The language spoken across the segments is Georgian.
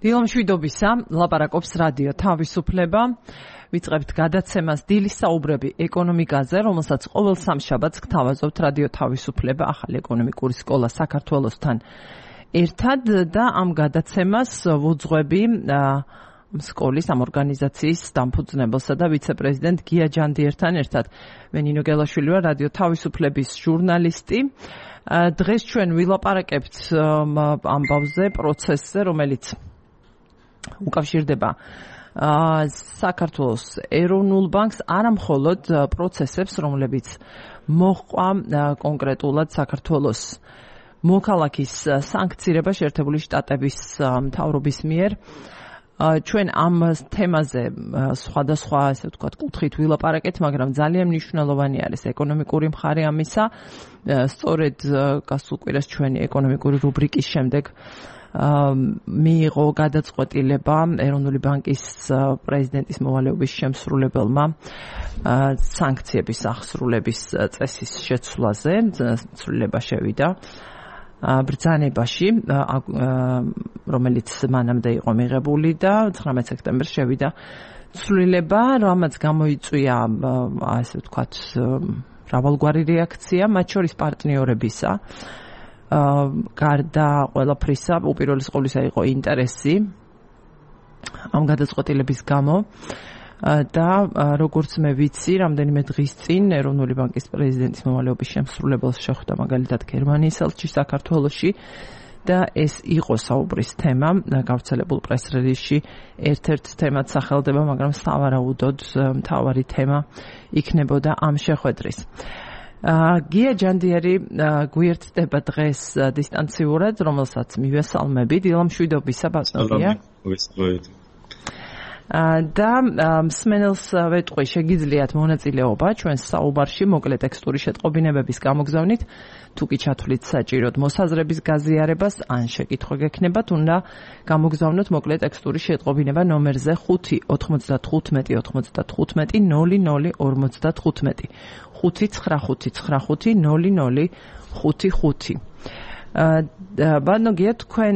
დილომშვიდობისა, ლაპარაკობს რადიო თავისუფლება. ვიწყებთ გადაცემას დილის საუბრები ეკონომიკაზე, რომელსაც ყოველ სამშაბათს გთავაზობთ რადიო თავისუფლება ახალი ეკონომიკური სკოლა საქართველოსთან ერთად და ამ გადაცემას ვუძღვები სკოლის ამ ორგანიზაციის დამფუძნებელსა და ვიცე-პრეზიდენტ გია ჯანდიერთან ერთად. მე ნინო გელაშვილი ვარ, რადიო თავისუფლების ჟურნალისტი. დღეს ჩვენ ვილაპარაკებთ ამბავზე, პროცესზე, რომელიც უკავშირდება საქართველოს ეროვნულ ბანკს, არა მხოლოდ პროცესებს, რომლებიც მოჰყვა კონკრეტულად საქართველოს მოქალაქის სანქცირება შეერთებული შტატების მთავრობის მიერ. ჩვენ ამ თემაზე სხვადასხვა, ესე ვთქვათ, კუთხით ვილაპარაკეთ, მაგრამ ძალიან მნიშვნელოვანი არის ეკონომიკური მხარე ამისა. სწორედ გასულ კვირას ჩვენი ეკონომიკური რუბრიკის შემდეგ მიიღო გადაწყვეტილება ეროვნული ბანკის პრეზიდენტის მოვალეობის შემსრულებელმა სანქციების აღსრულების წესის შეცვლაზე. ცვლილება შევიდა ბრძანებაში, რომელიც მანამდე იყო მიღებული და 19 სექტემბერს შევიდა ცვლილება, რამაც გამოიწვია, ასე ვთქვათ, მრავალგვარი რეაქცია, მათ შორის პარტნიორებისა. გარდა ყველაფრისა, უპირველეს ყოვლისა იყო ინტერესი ამ გადაწყვეტილების გამო და როგორც მე ვიცი, რამდენიმე დღის წინ ეროვნული ბანკის პრეზიდენტის მოვალეობის შემსრულებელს შეხვდა მაგალითად გერმანიის ელჩი საქართველოში და ეს იყო საუბრის თემა, გავრცელებულ პრეს-რელიზში ერთ-ერთ თემად სახელდება, მაგრამ სავარაუდოდ მთავარი თემა იქნებოდა ამ შეხვედრის. გია ჯანდიერი გვერდდება დღეს დისტანციურად, რომელსაც მივესალმები. დილამშვიდობისა, ბატონია. და მსმენელს ვეტყვი, შეგიძლიათ მონაწილეობა ჩვენს საუბარში, მოკლე ტექსტური შეტყობინებების გამოგზავნით, თუ კი ჩათვლით საჭიროდ მოსაზრების გაზიარებას, ან შეკითხვა გექნებათ, უნდა გამოგზავნოთ მოკლე ტექსტური შეტყობინება ნომერზე 5-95-95-00-0055. 5-9-5-9-5-00-55. ბატონო გია, თქვენ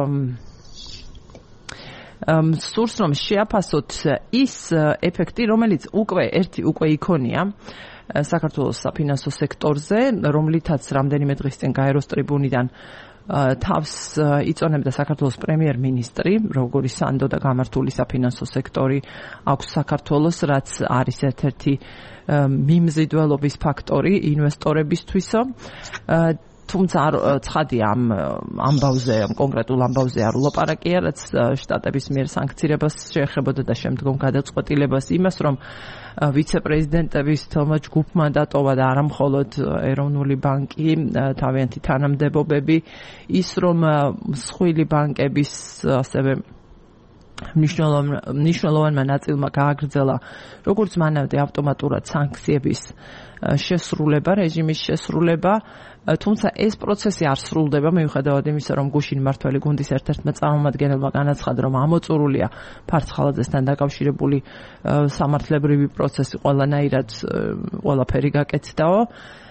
სურს რომ შეაფასოთ ის ეფექტი, რომელიც უკვე იქონია საქართველოს საფინანსო სექტორზე, რომლითაც რამდენიმე დღის წინ გაეროს ტრიბუნიდან თავს იწონებდა საქართველოს პრემიერ-მინისტრი, როგორი სანდო და გამართული საფინანსო სექტორი აქვს საქართველოს, რაც არის ერთ-ერთი მიმზიდველობის ფაქტორი ინვესტორებისთვისო. თუმცა ცხადია ამ ამბავზე, ამ კონკრეტულ ამბავზე არ ვლაპარაკია, რაც შტატების მიერ სანქცირებას შეეხებოდა და შემდგომ გადაწყვეტილებას იმას, რომ ვიცე-პრეზიდენტების თელმა ჯგუფმა დატოვა და არა მხოლოდ ეროვნული ბანკი, თავიანთი თანამდებობები, ის რომ მსხვილი ბანკების ასევე მნიშვნელოვანმა ნაწილმა გააგრძელა როგორც მანამდე ავტომატურად სანქციების შესრულება, რეჟიმის შესრულება, თუმცა ეს პროცესი არ სრულდება, მიუხედავად იმისა, რომ გუშინ მმართველი გუნდის ერთ-ერთმა წარმომადგენელმა განაცხადა, რომ ამოწურულია ფარცხალაძესთან დაკავშირებული სამართლებრივი პროცესი ყველანაირად ყველაფერი გაკეთდაო.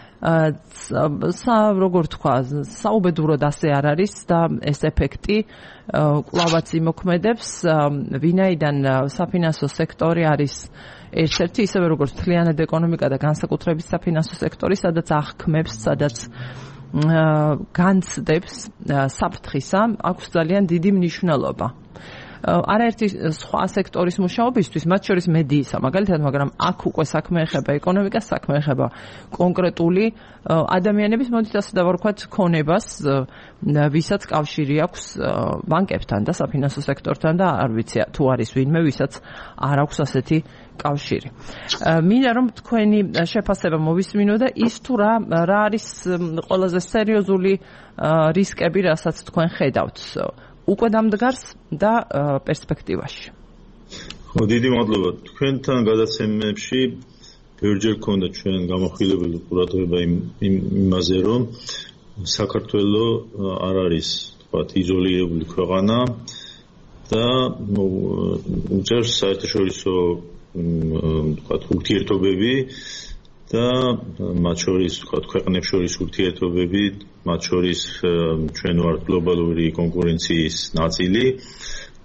როგორ თქვა, საუბედუროდ ასე არ არის და ეს ეფექტი კვლავაც იმოქმედებს, ვინაიდან საფინანსო სექტორი არის ერთ-ერთი, ისევე როგორც მთლიანად ეკონომიკა და განსაკუთრებით საფინანსო სექტორი, სადაც აღქმებს, სადაც განცდებს საფრთხისა, აქვს ძალიან დიდი მნიშვნელობა. არაერთი სხვა სექტორის მუშაობისთვის, მათ შორის მედიისა, მაგალითად, მაგრამ აქ უკვე საქმე ეხება ეკონომიკას, საქმე ეხება კონკრეტული ადამიანების, მოდით ასე დავარქვათ, ქონებას, ვისაც კავშირი აქვს ბანკებთან და საფინანსო სექტორთან და არ ვიცი თუ არის ვინმე, ვისაც არ აქვს ასეთი კავშირი. მინდა რომ თქვენი შეფასება მოვისმინო და ის თუ რა არის ყველაზე სერიოზული რისკები, რასაც თქვენ ხედავთ უკვე დამდგარს და პერსპექტივაში. ხო, დიდი მადლობა. თქვენთან გადაცემებში ბევრჯერ გქონდა ჩვენ გამოხილებელი ყურადღება იმაზე, რომ საქართველო არ არის, თქვათ, იზოლირებული ქვეყანა და უწევს საერთაშორისო, თქვათ, ურთიერთობები და მათ შორის, თქვათ, ქვეყნებს შორის ურთიერთობები, მათ შორის ჩვენ ვართ გლობალური კონკურენციის ნაწილი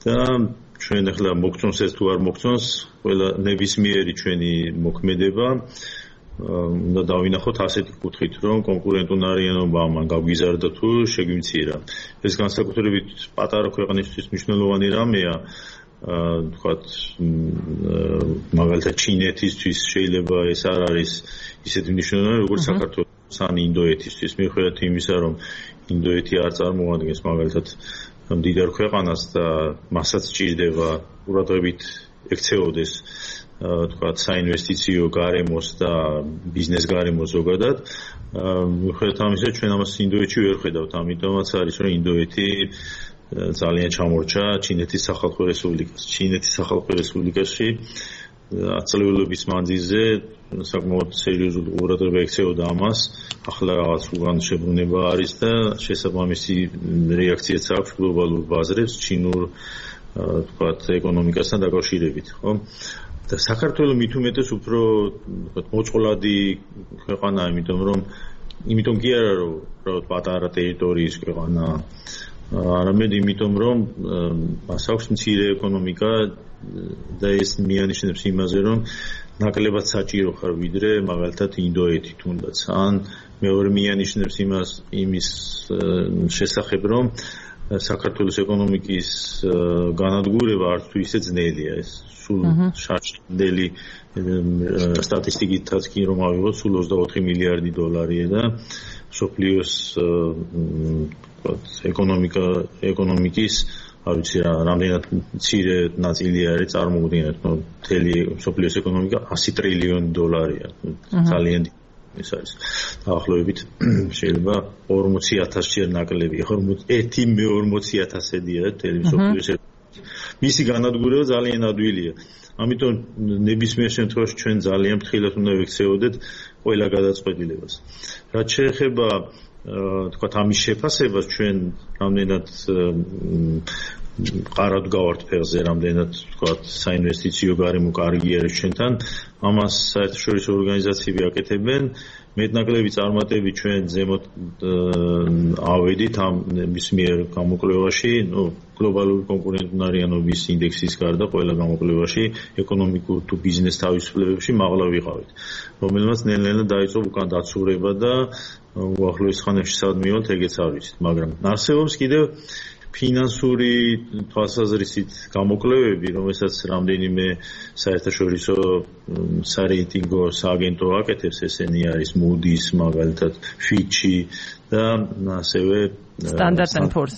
და ჩვენ ახლა მოგწონს ეს თუ არ მოგწონს, ყველა ნებისმიერი ჩვენი მოქმედება უნდა დავინახოთ ასეთი კუთხით, რომ კონკურენტუნარიანობა ამან გავგიზარდა თუ შეგვიმცირა. ეს განსაკუთრებით პატარა ქვეყნისთვის მნიშვნელოვანი რამეა. თქვათ მაგალითად ჩინეთისთვის შეიძლება ეს არ არის ისეთი მნიშვნელოვანი როგორც საქართველოს ან ინდოეთისთვის. მიუხედავად იმისა, რომ ინდოეთი არ წარმოადგენს მაგალითად მდიდარ ქვეყანას და მასაც სჭირდება ყურადღებით ექცეოდეს თქვათ საინვესტიციო გარემოს და ბიზნეს გარემოს ზოგადად. მიუხედავად ამისა, ჩვენ ამას ინდოეთში ვერ ხედავთ, ამიტომაც არის რომ ინდოეთი ძალიან ჩამორჩა ჩინეთის სახალხო რესპუბლიკას. ჩინეთის სახალხო რესპუბლიკაში აწლეულების მანძილზე საკმაოდ სერიოზული ყურადღება ექცეოდა ამას. ახლა რაღაც უგან შებრუნება არის და შესაბამისი რეაქციაც აქვს გლობალურ ბაზრებს ჩინურ თქვათ ეკონომიკასთან დაკავშირებით, ხო? და საქართველოს მით უმეტეს უფრო თქვათ მოწყვლადი ქვეყანაა, იმიტომ კი არა რომ უბრალოდ პატარა ტერიტორიის ქვეყანა, არამედ იმიტომ რომ მას აქვს მცირე ეკონომიკა და ეს მიანიშნებს იმაზე, რომ ნაკლებად საჭირო ხარ ვიდრე მაგალითად ინდოეთი თუნდაც. ან მეორე მიანიშნებს იმის შესახებ, რომ საქართველოს ეკონომიკის განადგურება არც თუ ისე ძნელია. ეს სულ შარშანდელი სტატისტიკითაც კი რომ ავიღოთ, სულ 24 მილიარდი დოლარია და სოფლიოს ეკონომიკის არ ვიცი რამდენად მცირე ნაწილი არის წარმოუდგენელი, მთელი სოფლიოს ეკონომიკა 100 ტრილიონი დოლარია. ძალიან ეს არის დაახლოებით შეიძლება 40,000 ჯერ ნაკლები, 1-40,000-ედია მთელი სოფლიოს. მისი განადგურება ძალიან ადვილია. ამიტომ ნებისმიერ შემთხვევაში ჩვენ ძალიან ფრთხილად უნდა ვექცეოდეთ ყველა გადაწყვეტილებას. რაც შეეხება თქვათ ამის შეფასებას, ჩვენ რამდენად ყარად გავართ ფეხზე, რამდენად თქვათ საინვესტიციო გარემო კარგი არის ჩვენთან, ამას საერთაშორისო ორგანიზაციები აკეთებენ. მეტნაკლები წარმატები ჩვენ ზემოთ ავედით ამ ნებისმიერ გამოკვლევაში, გლობალური კონკურენტუნარიანობის ინდექსის გარდა ყველა გამოკვლევაში ეკონომიკურ თუ ბიზნეს თავისუფლებებში მაღლა ვიყავით, რომელმაც ნელ-ნელა დაიწყო უკან დაცურება და უახლოეს ხანებში სად მივალთ ეგეც არ ვიცით, მაგრამ არსებობს კიდევ ფინანსური თვალსაზრისით გამოკვლევები, რომელსაც რამდენიმე საერთაშორისო სარეიტინგო სააგენტო აკეთებს, ესენი არის Moody's, მაგალითად Fitch და ასევე Standard & Poor's.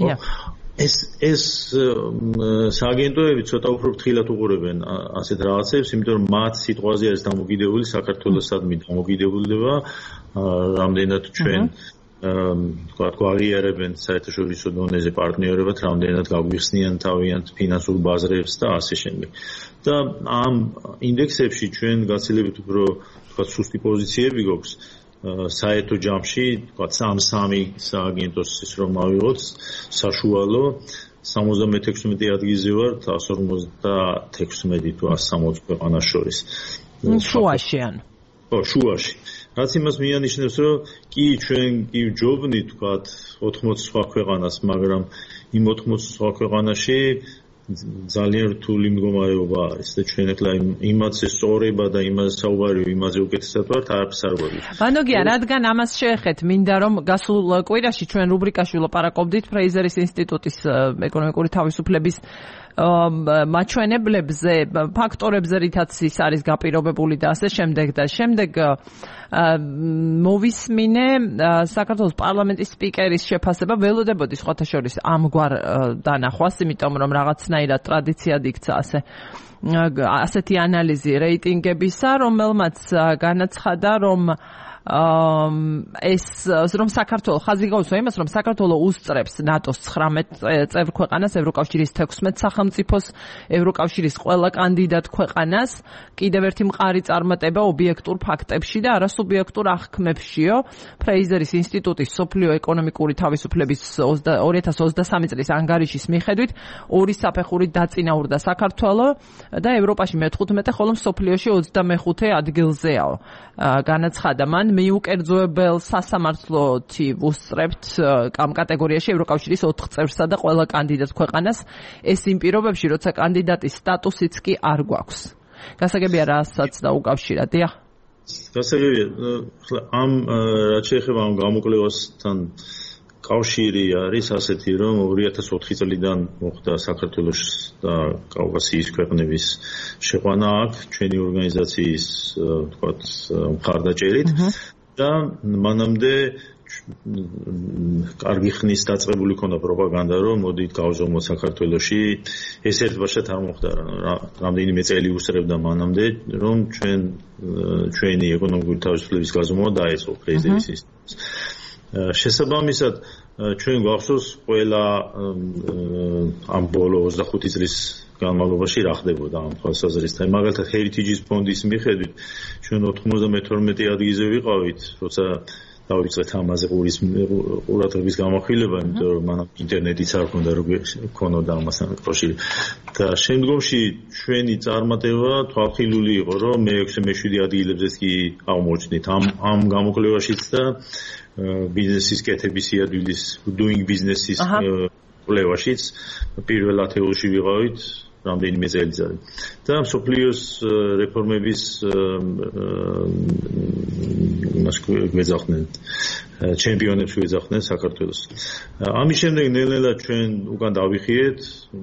ეს სააგენტოები ცოტა უფრო ფრთხილად უყურებენ ასეთ რაღაცებს, იმიტომ რომ მათ სიტყვაზე არის დამოკიდებული საქართველოსადმი დამოკიდებულება, რამდენად ჩვენ თქვათ გვაღიარებენ საერთაშორისო დონეზე პარტნიორებად, რამდენად გაგვიხსნიან თავიანთ ფინანსურ ბაზრებს და ასე შემდეგ. და ამ ინდექსებში ჩვენ გაცილებით უფრო თქვათ სუსტი პოზიციები გვაქვს საერთო ჯამში, თქვათ 3 სააგენტოს ის რომ ავიღოთ საშუალო 76 ადგილზე ვარ 156 თუ 160 ქვეყანას შორის. შუაში ანუ. შუაში. რაც იმას მიანიშნებს, რომ კი ჩვენ კი ვჯობნით თქვათ 80 სხვა ქვეყანას, მაგრამ იმ 80 სხვა ქვეყანაში ძალიან რთული მდგომარეობა არის და ჩვენ ახლა იმაზე სწორება და იმაზე საუბარი იმაზე უკეთესად ვართ, არაფერს არ გვაქვს. ბანოგია, რადგან ამას შეეხეთ, მინდა რომ გასულ კვირაში ჩვენ რუბრიკაში ვილაპარაკობდით ფრეიზერის ინსტიტუტის ეკონომიკური თავისუფლების მაჩვენებლებზე, ფაქტორებზე, რითაც ის არის გაპირობებული და ასე შემდეგ და შემდეგ მოვისმინე საქართველოს პარლამენტის სპიკერის შეფასება, ველოდებოდი სხვათა შორის ამგვარ დანახვას, იმიტომ რომ რაღაცნაირად ტრადიციად იქცა ასეთი ანალიზი რეიტინგებისა, რომელმაც განაცხადა, რომ ეს რომ საქართველოს ხაზი გაუსვა იმას, რომ საქართველოს უსწრებს ნატოს 19 წევრ ქვეყანას, ევროკავშირის 16 სახელმწიფოს, ევროკავშირის ყველა კანდიდატ ქვეყანას, კიდევ ერთი მყარი წარმატება ობიექტურ ფაქტებში და არასუბიექტურ აღქმებშიო. ფრეიზერის ინსტიტუტის სოფლიო ეკონომიკური თავისუფლების 2023 წლის ანგარიშის მიხედვით, ორი საფეხურით დაწინაურდა საქართველოს და ევროპაში მე-15, ხოლო მსოფლიოში 25 ადგილზეა. განაცხადა მან მიუკერძოებელ სასამართლოთი ვუსწრებთ ამ კატეგორიაში ევროკავშირის 4 წევრსა და ყველა კანდიდატ ქვეყანას ეს იმ პირობებში, როცა კანდიდატის სტატუსიც კი არ გვაქვს. გასაგებია რასაც დაუკავშირა, დიახ. გასაგებია, ამ რაც შეეხება ამ გამოკვლევასთან კავშირი არის ასეთი, რომ 2004 წლიდან მოხდა საქართველოს და კავკასიის ქვეყნების შეყვანა აქ ჩვენი ორგანიზაციის თქვათ მხარდაჭერით და მანამდე კარგი ხნის დაწყებული ქონდა პროპაგანდა, რომ მოდით გავზომოთ საქართველოში. ეს ერთბაშად არ მოხდა, რამდენიმე წელი უსწრებდა მანამდე, რომ ჩვენი ეკონომიკური თავისუფლების გაზომვა დაეწყო პრეზიდენტის სისტემას. შესაბამისად, ჩვენ გვახსოვს ყველა ამ ბოლო 25 წლის განმავლობაში რა ხდებოდა ამ თვალსაზრისით. მაგალითად, Heritage ფონდის მიხედვით, ჩვენ 92 ადგილზე ვიყავით, როცა დავიწყეთ ამაზე ყურადღების გამახვილება, იმიტომ რომ მანამ ინტერნეტიც არ ჰქონდა, როგორ ჰქონოდა ამასთან კავშირი. და შემდგომში ჩვენი წარმატება თვალხილული იყო, რომ მე-6-მე-7 ადგილებზეც კი აღმოჩნდით ამ გამოკვლევაშიც და ბიზნესის კეთების იადვილის doing business-ის კვლევაშიც პირველ 10-ში ვიყავით რამდენიმე წელიწადი. და მსოფლიოს რეფორმების იმას გვეძახდნენ, ჩემპიონებს გვეძახდნენ საქართველოს. ამის შემდეგ ნელ-ნელა ჩვენ უკან დავიხიეთ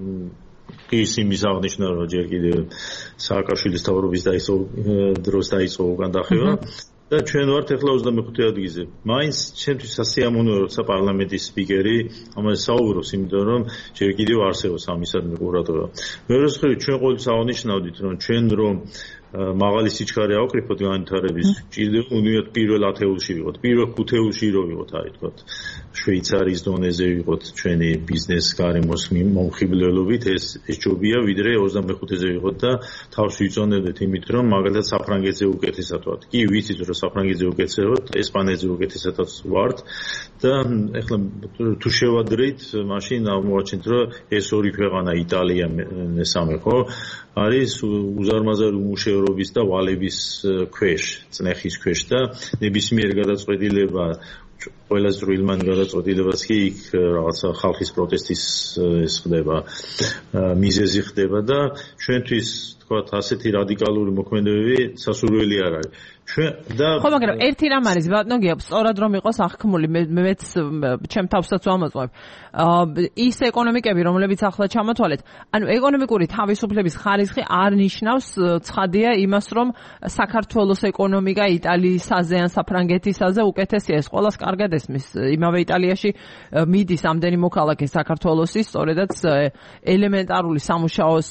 ის იმის აღნიშვნა, რომ ჯერ კიდევ სააკაშვილის თავრობის დროს დაიწყო უკან დახევა. და ჩვენ ვართ ახლა 25 ადგილზე. მაინც ჩემთვის სასიამოვნოა, როცა პარლამენტის სპიკერი ამაზე საუბრობს, იმიტომ რომ ჯერ კიდევ არსებობს ამისადმი ყურადღება. მეორე მხრივ, ჩვენ ყოველთვის აღნიშნავდით, რომ ჩვენ რომ მაღალი სიჩქარე ავკრიფოთ განვითარების, ჭირდება უნდათ პირველ 10-ში ვიყოთ, პირველ 5-ში რო ვიყოთ, არის თქვა შვეიცარიის დონეზე ვიყოთ ჩვენი ბიზნეს გარემოს მომხიბლელობით, ეს ჯობია, ვიდრე 25-ზე ვიყოთ და თავს ვიწონებდეთ იმით, რომ მაგალითად საფრანგეთზე უკეთესად ვართ. კი, ვიცით, რომ საფრანგეთზე უკეთესად ვართ, ესპანეთზე უკეთესადაც ვართ და ეხლა თუ შევადრით, მაშინ აღმოაჩენთ, რომ ეს ორი ქვეყანა, იტალია, მესამე, ხო? არის უზარმაზარი უმუშევრობის და ვალების ქვეშ, წნეხის ქვეშ და ნებისმიერ გადაწყვეტილება, ყველა წვრილმან გადაწყვეტილებას კი იქ რაღაცა ხალხის პროტესტის ეს ხდება, მიზეზი ხდება და ჩვენთვის თქვათ ასეთი რადიკალური მოქმედებები სასურველი არ არის. ხო, მაგრამ ერთი რამ არის, ბატონო გიაბ, სწორად რომ იყოს აღქმული, მეც ჩემ თავსაც ვამოწმებ. ის ეკონომიკები, რომლებიც ახლა ჩამოთვალეთ, ანუ ეკონომიკური თავისუფლების ხარისხი არ ნიშნავს ცხადია იმას, რომ საქართველოს ეკონომიკა იტალიისაზე ან საფრანგეთისაზე უკეთესია. ეს ყველას კარგად ესმის. იმავე იტალიაში მიდის ამდენი მოქალაქე საქართველოსის, სწორედაც ელემენტარული სამუშაოს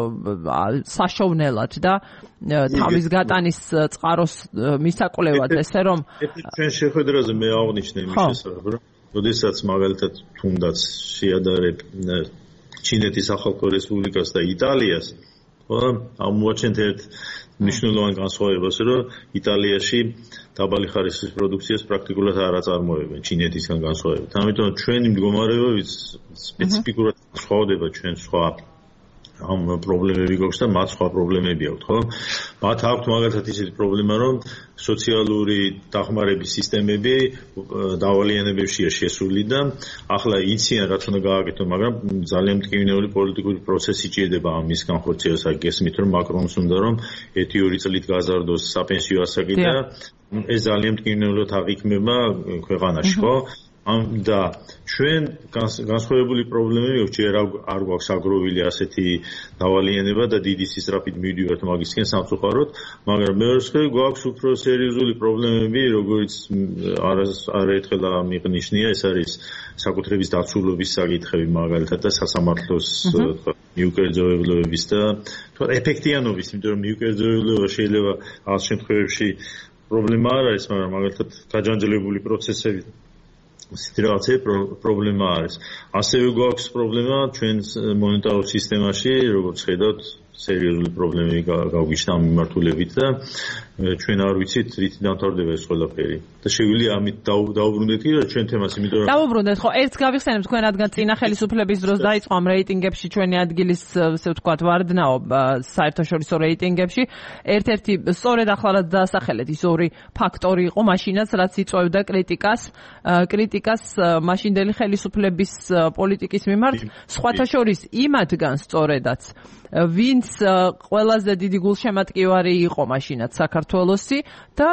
საშოვნელად და თავის გატანის წყაროს მისაკვლევად, ესე რომ ჩვენ შეხვედრაზე მე აღნიშნე იმის შესახებ, რომ როდესაც მაგალითად თუნდაც შეადარებ ჩინეთის ახალ რესპუბლიკას და იტალიას, აღმოაჩენთ ერთ მნიშვნელოვან განსხვავებას, რომ იტალიაში დაბალი ხარისხის პროდუქციას პრაქტიკულად არ აწარმოებენ ჩინეთისგან განსხვავებით. ამიტომ ჩვენი მდგომარეობაც სპეციფიკურად სხვადება ჩვენ სხვა ამ პრობლემები გვაქვს და მათ სხვა პრობლემები აქვთ, ხო? მათ აქვთ მაგალითად ისეთი პრობლემა, რომ სოციალური დახმარების სისტემები დავალიანებებშია შესული და ახლა იციან რაც უნდა გააკეთონ, მაგრამ ძალიან მტკივნეული პოლიტიკური პროცესი ჭირდება ამის განხორციელებას. გესმით, რომ მაკრონს უნდა რომ 1-2 წლით გაზარდოს sapensio ასაკი და ეს ძალიან მტკივნეულად აღიქმება ქვეყანაში, ხო? და ჩვენ განსხვავებული პრობლემები ჯერ არ გვაქვს აგროვილი ასეთი დავალიანება და დიდი სისწრაფით მივიდივართ მაგისკენ სამწუხაროდ, მაგრამ მეორე მხრივ გვაქვს უფრო სერიოზული პრობლემები, როგორც არაერთხელ აღნიშნია, ეს არის საკუთრების დაცულობის საკითხები მაგალითად და სასამართლოს მიუკერძოებლობების და ეფექტიანობის, იმიტომ რომ მიუკერძოებლობა შეიძლება რაღაც შემთხვევებში პრობლემა არ არის, მაგრამ მაგალითად გაჯანჯლებული პროცესები ასეთი რაღაცა პრობლემა არის. ასევე გვაქვს პრობლემა ჩვენ მონეტარულ სისტემაში, როგორც ხედავთ, სერიოზული პრობლემები გავგვიჩნდა ამ მიმართულებით და ჩვენ არ ვიცით რითი დამთავრდება ეს ყველაფერი და შეგვიძლია ამით დავუბრუნდეთ რა ჩვენ თემას იმიტომ რომ დავუბრუნდეთ ხო ერთს გავიხსენებ თქვენ რადგან წინა ხელისუფლების დროს დაიწყო ამ რეიტინგებში ჩვენი ადგილის ასე ვთქვათ ვარდნაობა საერთაშორისო რეიტინგებში ერთ-ერთი სწორედ ახლა რაც დაასახელეთ ის ორი ფაქტორი იყო მაშინაც რაც იწვევდა კრიტიკას მაშინდელი ხელისუფლების პოლიტიკის მიმართ სხვათა შორის იმათგან სწორედაც ვინც ყველაზე დიდი გულშემატკივარი იყო მაშინაც საქართველოსი და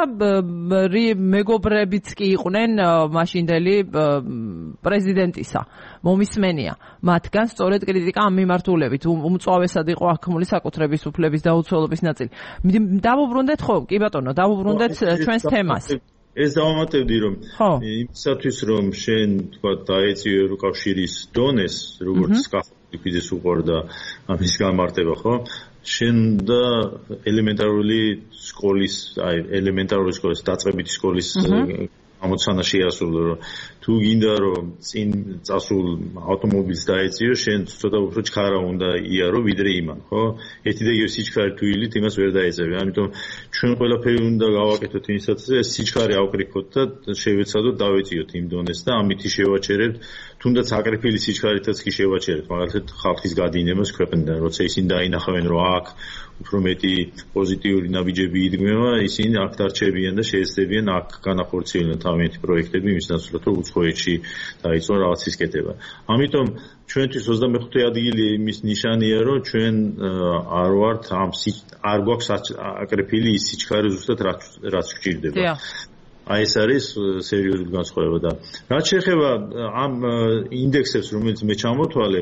მეგობრებიც კი იყვნენ მაშინდელი პრეზიდენტისა მომისმენია მათგან სწორედ კრიტიკა ამ მიმართულებით უმწვავესად იყო აღქმული საკუთრების უფლების დაუცველობის ნაწილი დავუბრუნდეთ ხო კი ბატონო დავუბრუნდეთ ჩვენს თემას ეს დავამატებდი რომ იმისათვის რომ შენ თქვა დაეწიო ევროკავშირის დონეს როგორც კაფედის უყურდა ამის გამარტება ხო შენ და ელემენტარული სკოლის დაწყებითი სკოლის ამოცანა შეასრულო რომ თუ გინდა რომ წინ წასულ ავტომობილს დაეწიო შენ ცოტა უფრო ჩქარა უნდა იარო ვიდრე იმან ხო ერთი და იგივე სიჩქარე თუ ილით იმას ვერ დაეწევი ამიტომ ჩვენ ყველაფერი უნდა გავაკეთოთ იმისათვის ეს სიჩქარე ავკრიფოთ და შევეცადოთ დავეწიოთ იმ დონეს და ამითი შევაჩერებთ თუნდაც აკრიფილი სიჩქარითაც კი შევაჩერებთ მაგალითად ხალხის გადინებას ქვეყნიდან როცა ისინი დაინახავენ რომ აქ უფრო მეტი პოზიტიური ნაბიჯები იდგმება ისინი აქ დარჩებიან და შეეცდებიან აქ განახორციელონ თავიანთი პროექტები იმის ნაცვლად რომ უცხოეთში დაიწყო რაღაცის კეთება ამიტომ ჩვენთვის 25 ადგილი იმის ნიშანია რომ ჩვენ არ ვართ არ გვაქვს აკრიფილი ის სიჩქარე ზუსტად რაც გვჭირდება აი ეს არის სერიოზული განსხვავება და რაც შეეხება ამ ინდექსებს რომელიც მე ჩამოთვალე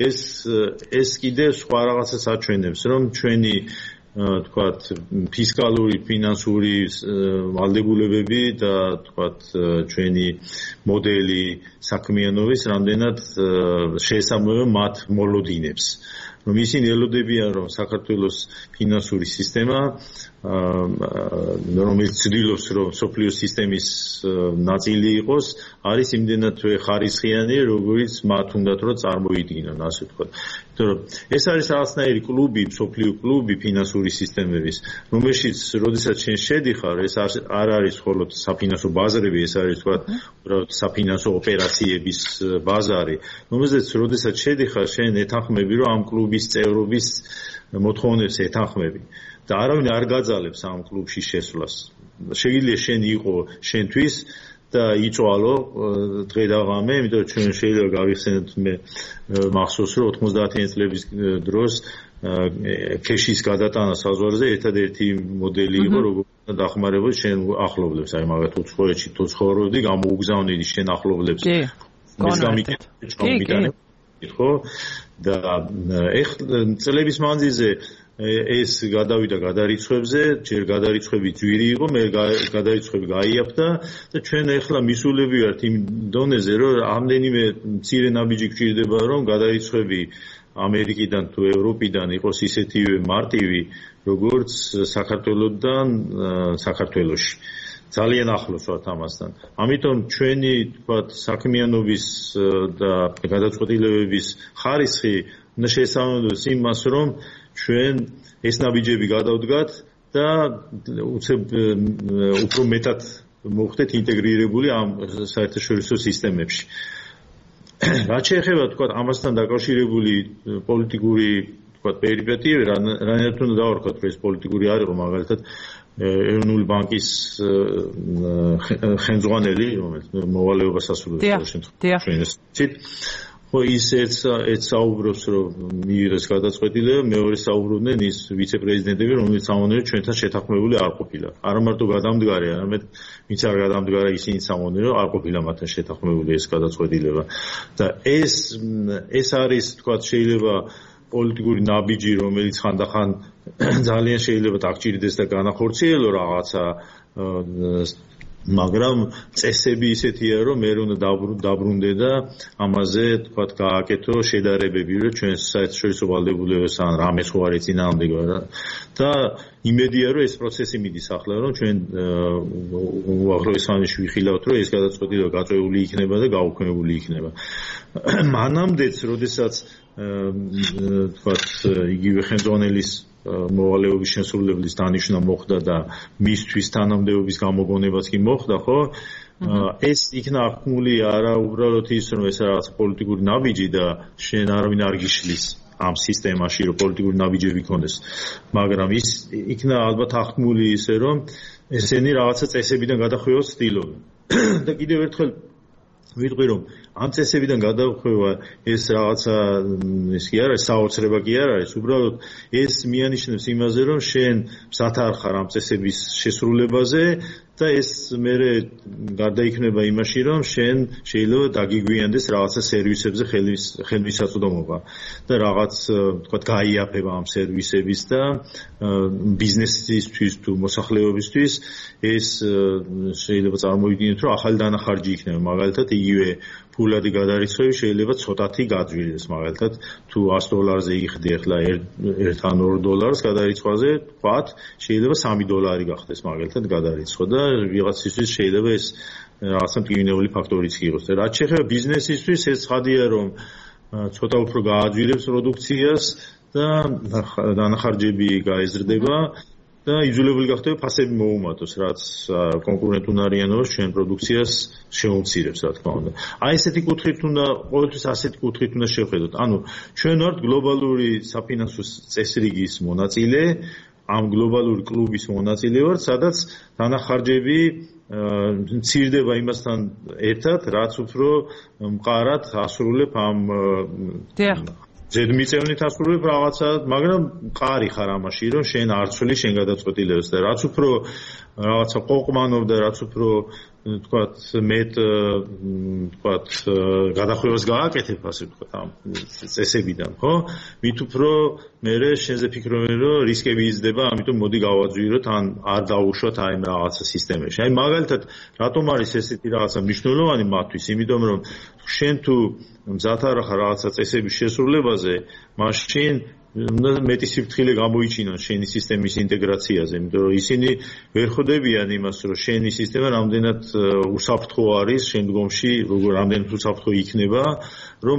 ეს კიდევ სხვა რაღაცას აჩვენებს რომ ჩვენი თქვათ ფისკალური ფინანსური ვალდებულებები და თქვათ ჩვენი მოდელი საქმიანობის რამდენად შეესაბამება მათ მოლოდინებს რომ ისინი ელოდებიან რომ საქართველოს ფინანსური სისტემა რომელიც ცდილობს რომ სოფლიო სისტემის ნაწილი იყოს არის იმდენად ხარისხიანი როგორც მათ უნდათ რომ წარმოიდგინონ ასე ვთქვათ იმიტომ რომ ეს არის რაღაცნაირი კლუბი სოფლიო კლუბი ფინანსური სისტემების რომელშიც როდესაც შენ შედიხარ ეს არ არის მხოლოდ საფინანსო ბაზრები ეს არის ვთქვათ უბრალოდ საფინანსო ოპერაციების ბაზარი რომელზეც როდესაც შედიხარ შენ ეთანხმები რომ ამ კლუბის წევრობის მოთხოვნებს ეთანხმები და არავინ არ გაძალებს ამ კლუბში შესვლას. Შეიძლება შენ იყო შენთვის და იწვალო დღე და ღამე, იმიტომ რომ ჩვენ შეიძლება გავიხსენოთ მე მახსოვს რომ 90-იან წლების დროს ქეშის გადატანა საზღვარზე ერთადერთი მოდელი იყო როგორ დახმარებოდა შენ ახლობლებს აი მაგათ უცხოეთში თუ ცხოვრობდი გამოუგზავნიდი შენ ახლობლებს ეს გამიგეთ ხო და ეხლა წლების მანძილზე ეს გადავიდა გადარიცხვებზე, ჯერ გადარიცხვები ძვირი იყო, მე გადარიცხვები გაიაფთა და ჩვენ ახლა მისულები ვართ იმ დონეზე, რომ ამდენიმე მცირე ნაბიჯი გვჭირდება, რომ გადარიცხვები ამერიკიდან თუ ევროპიდან იყოს ისეთივე მარტივი, როგორც საქართველოსთან საქართველოში. ძალიან ახლოს ვართ ამასთან. ამიტომ ჩვენი, თქვათ, საქმიანობის და გადაწყვეტილებების ხარისხი უნდა შეესაბამებოდეს იმას, რომ ჩვენ ეს ნაბიჯები გადავდგათ და უფრო მეტად მოხდეთ ინტეგრირებული ამ საერთაშორისო სისტემებში. რაც შეეხება თქვა ამასთან დაკავშირებული პოლიტიკური თქვა პერიპეტიები, რანაირად უნდა დავარქვათ, რომ ეს პოლიტიკური არ იყო, მაგალითად ეროვნული ბანკის ხელმძღვანელი, რომელიც მოვალეობას ასრულებს შემთხვევაში. ხო ის ერთ საუბრობს რომ მიიღეს გადაწყვეტილება, მეორე საუბრობდნენ ის ვიცე-პრეზიდენტები, რომელიც სამონერო ჩვენთან შეთანხმებული არ ყოფილა. არა მარტო გადამდგარი, არამედ ვინც არ გადამდგარა ისინი სამონერო არ ყოფილა მათთან შეთანხმებული ეს გადაწყვეტილება. და ეს არის თქვა შეიძლება პოლიტიკური ნაბიჯი, რომელიც ხანდახან ძალიან შეიძლება დაგჭირდეს და განახორციელო რაღაცა მაგრამ წესები ისეთია რომ მე უნდა დაბრუნდე და ამაზე თქვა გააკეთო შედარებები რომ ჩვენ საერთაშორისო ვალდებულებებთან რამე სხვა არის წინააღმდეგობა და იმედია რომ ეს პროცესი მიდის ახლა რომ ჩვენ უახლოეს ხანაში ვიხილავთ რომ ეს გადაწყვეტილება გაწეული იქნება და გაუქმებული იქნება მანამდეც როდესაც თქვა იგივე ხელმძღვანელის მოვალეობის შესრულებლის დანიშვნა მოხდა და მისთვის თანამდებობის გამოგონებაც კი მოხდა, ხო? ეს იქნა აღქმული არა უბრალოდ ის, რომ ეს რაღაც პოლიტიკური ნაბიჯი და შენ არავინ არ გიშლის ამ სისტემაში, რომ პოლიტიკური ნაბიჯები იქონდეს, მაგრამ ის იქნა ალბათ აღქმული ისე, რომ ესენი რაღაცა წესებიდან გადახვევას ცდილობენ. და კიდევ ერთხელ ვიტყვი, რომ ამ წესებიდან გადახვევა ეს რაღაცა ის კი არ არის, საოცრება კი არ არის, უბრალოდ ეს მიანიშნებს იმაზე, რომ შენ მზად არ ხარ ამ წესების შესრულებაზე და ეს მერე გარდაიქმნება იმაში, რომ შენ შეიძლება დაგიგვიანდეს რაღაცა სერვისებზე ხელმისაწვდომობა და რაღაც თქვა გაიაფება ამ სერვისების და ბიზნესისთვის თუ მოსახლეობისთვის ეს შეიძლება წარმოვიდგინოთ, რომ ახალი დანახარჯი იქნება, მაგალითად იგივე ფულადი გადარიცხვები შეიძლება ცოტათი გაძვირდეს, მაგალითად თუ $100-ზე იხდი ახლა $1 ან $2 გადარიცხვაზე, ვთქვათ, შეიძლება $3 გახდეს მაგალითად გადარიცხვა და ვიღაცისთვის შეიძლება ეს რაღაცა მტკივნეული ფაქტორიც იყოს. და რაც შეეხება ბიზნესისთვის, ეს ცხადია, რომ ცოტა უფრო გააძვირებს პროდუქციას და დანახარჯები გაეზრდება და იძულებული გახდება ფასები მოუმატოს, რაც კონკურენტუნარიანობას ჩვენ პროდუქციას შეუმცირებს, რა თქმა უნდა. აი ესეთი კუთხით უნდა, ყოველთვის ასეთი კუთხით უნდა შევხედოთ. ანუ ჩვენ ვართ გლობალური საფინანსო წესრიგის მონაწილე, ამ გლობალური კლუბის მონაწილე ვართ, სადაც დანახარჯები მცირდება იმასთან ერთად, რაც უფრო მყარად ასრულებ ამ ზედმიწევნით ასრულებ რაღაცა, მაგრამ მყარი ხარ ამაში, რომ შენ არ ცვლი შენ გადაწყვეტილებას და რაც უფრო რაღაცა ყოყმანობ და რაც უფრო თქვათ მეტ თქვათ გადახვევას გააკეთებ, ასე ვთქვათ, ამ წესებიდან, ხო? მით უფრო მერე შენზე ფიქრობენ, რომ რისკები იზრდება, ამიტომ მოდი გავაძვიროთ ან არ დავუშვათ აი ამ რაღაცა სისტემაში. აი მაგალითად, რატომ არის ესეთი რაღაცა მნიშვნელოვანი მათთვის? იმიტომ რომ შენ თუ მზად არ ხარ რაღაცა წესების შესრულებაზე, მაშინ უნდა მეტი სიფრთხილე გამოიჩინონ შენი სისტემის ინტეგრაციაზე, იმიტომ რომ ისინი ვერ ხვდებიან იმას, რომ შენი სისტემა რამდენად უსაფრთხო არის, შემდგომში რამდენად უსაფრთხო იქნება, რომ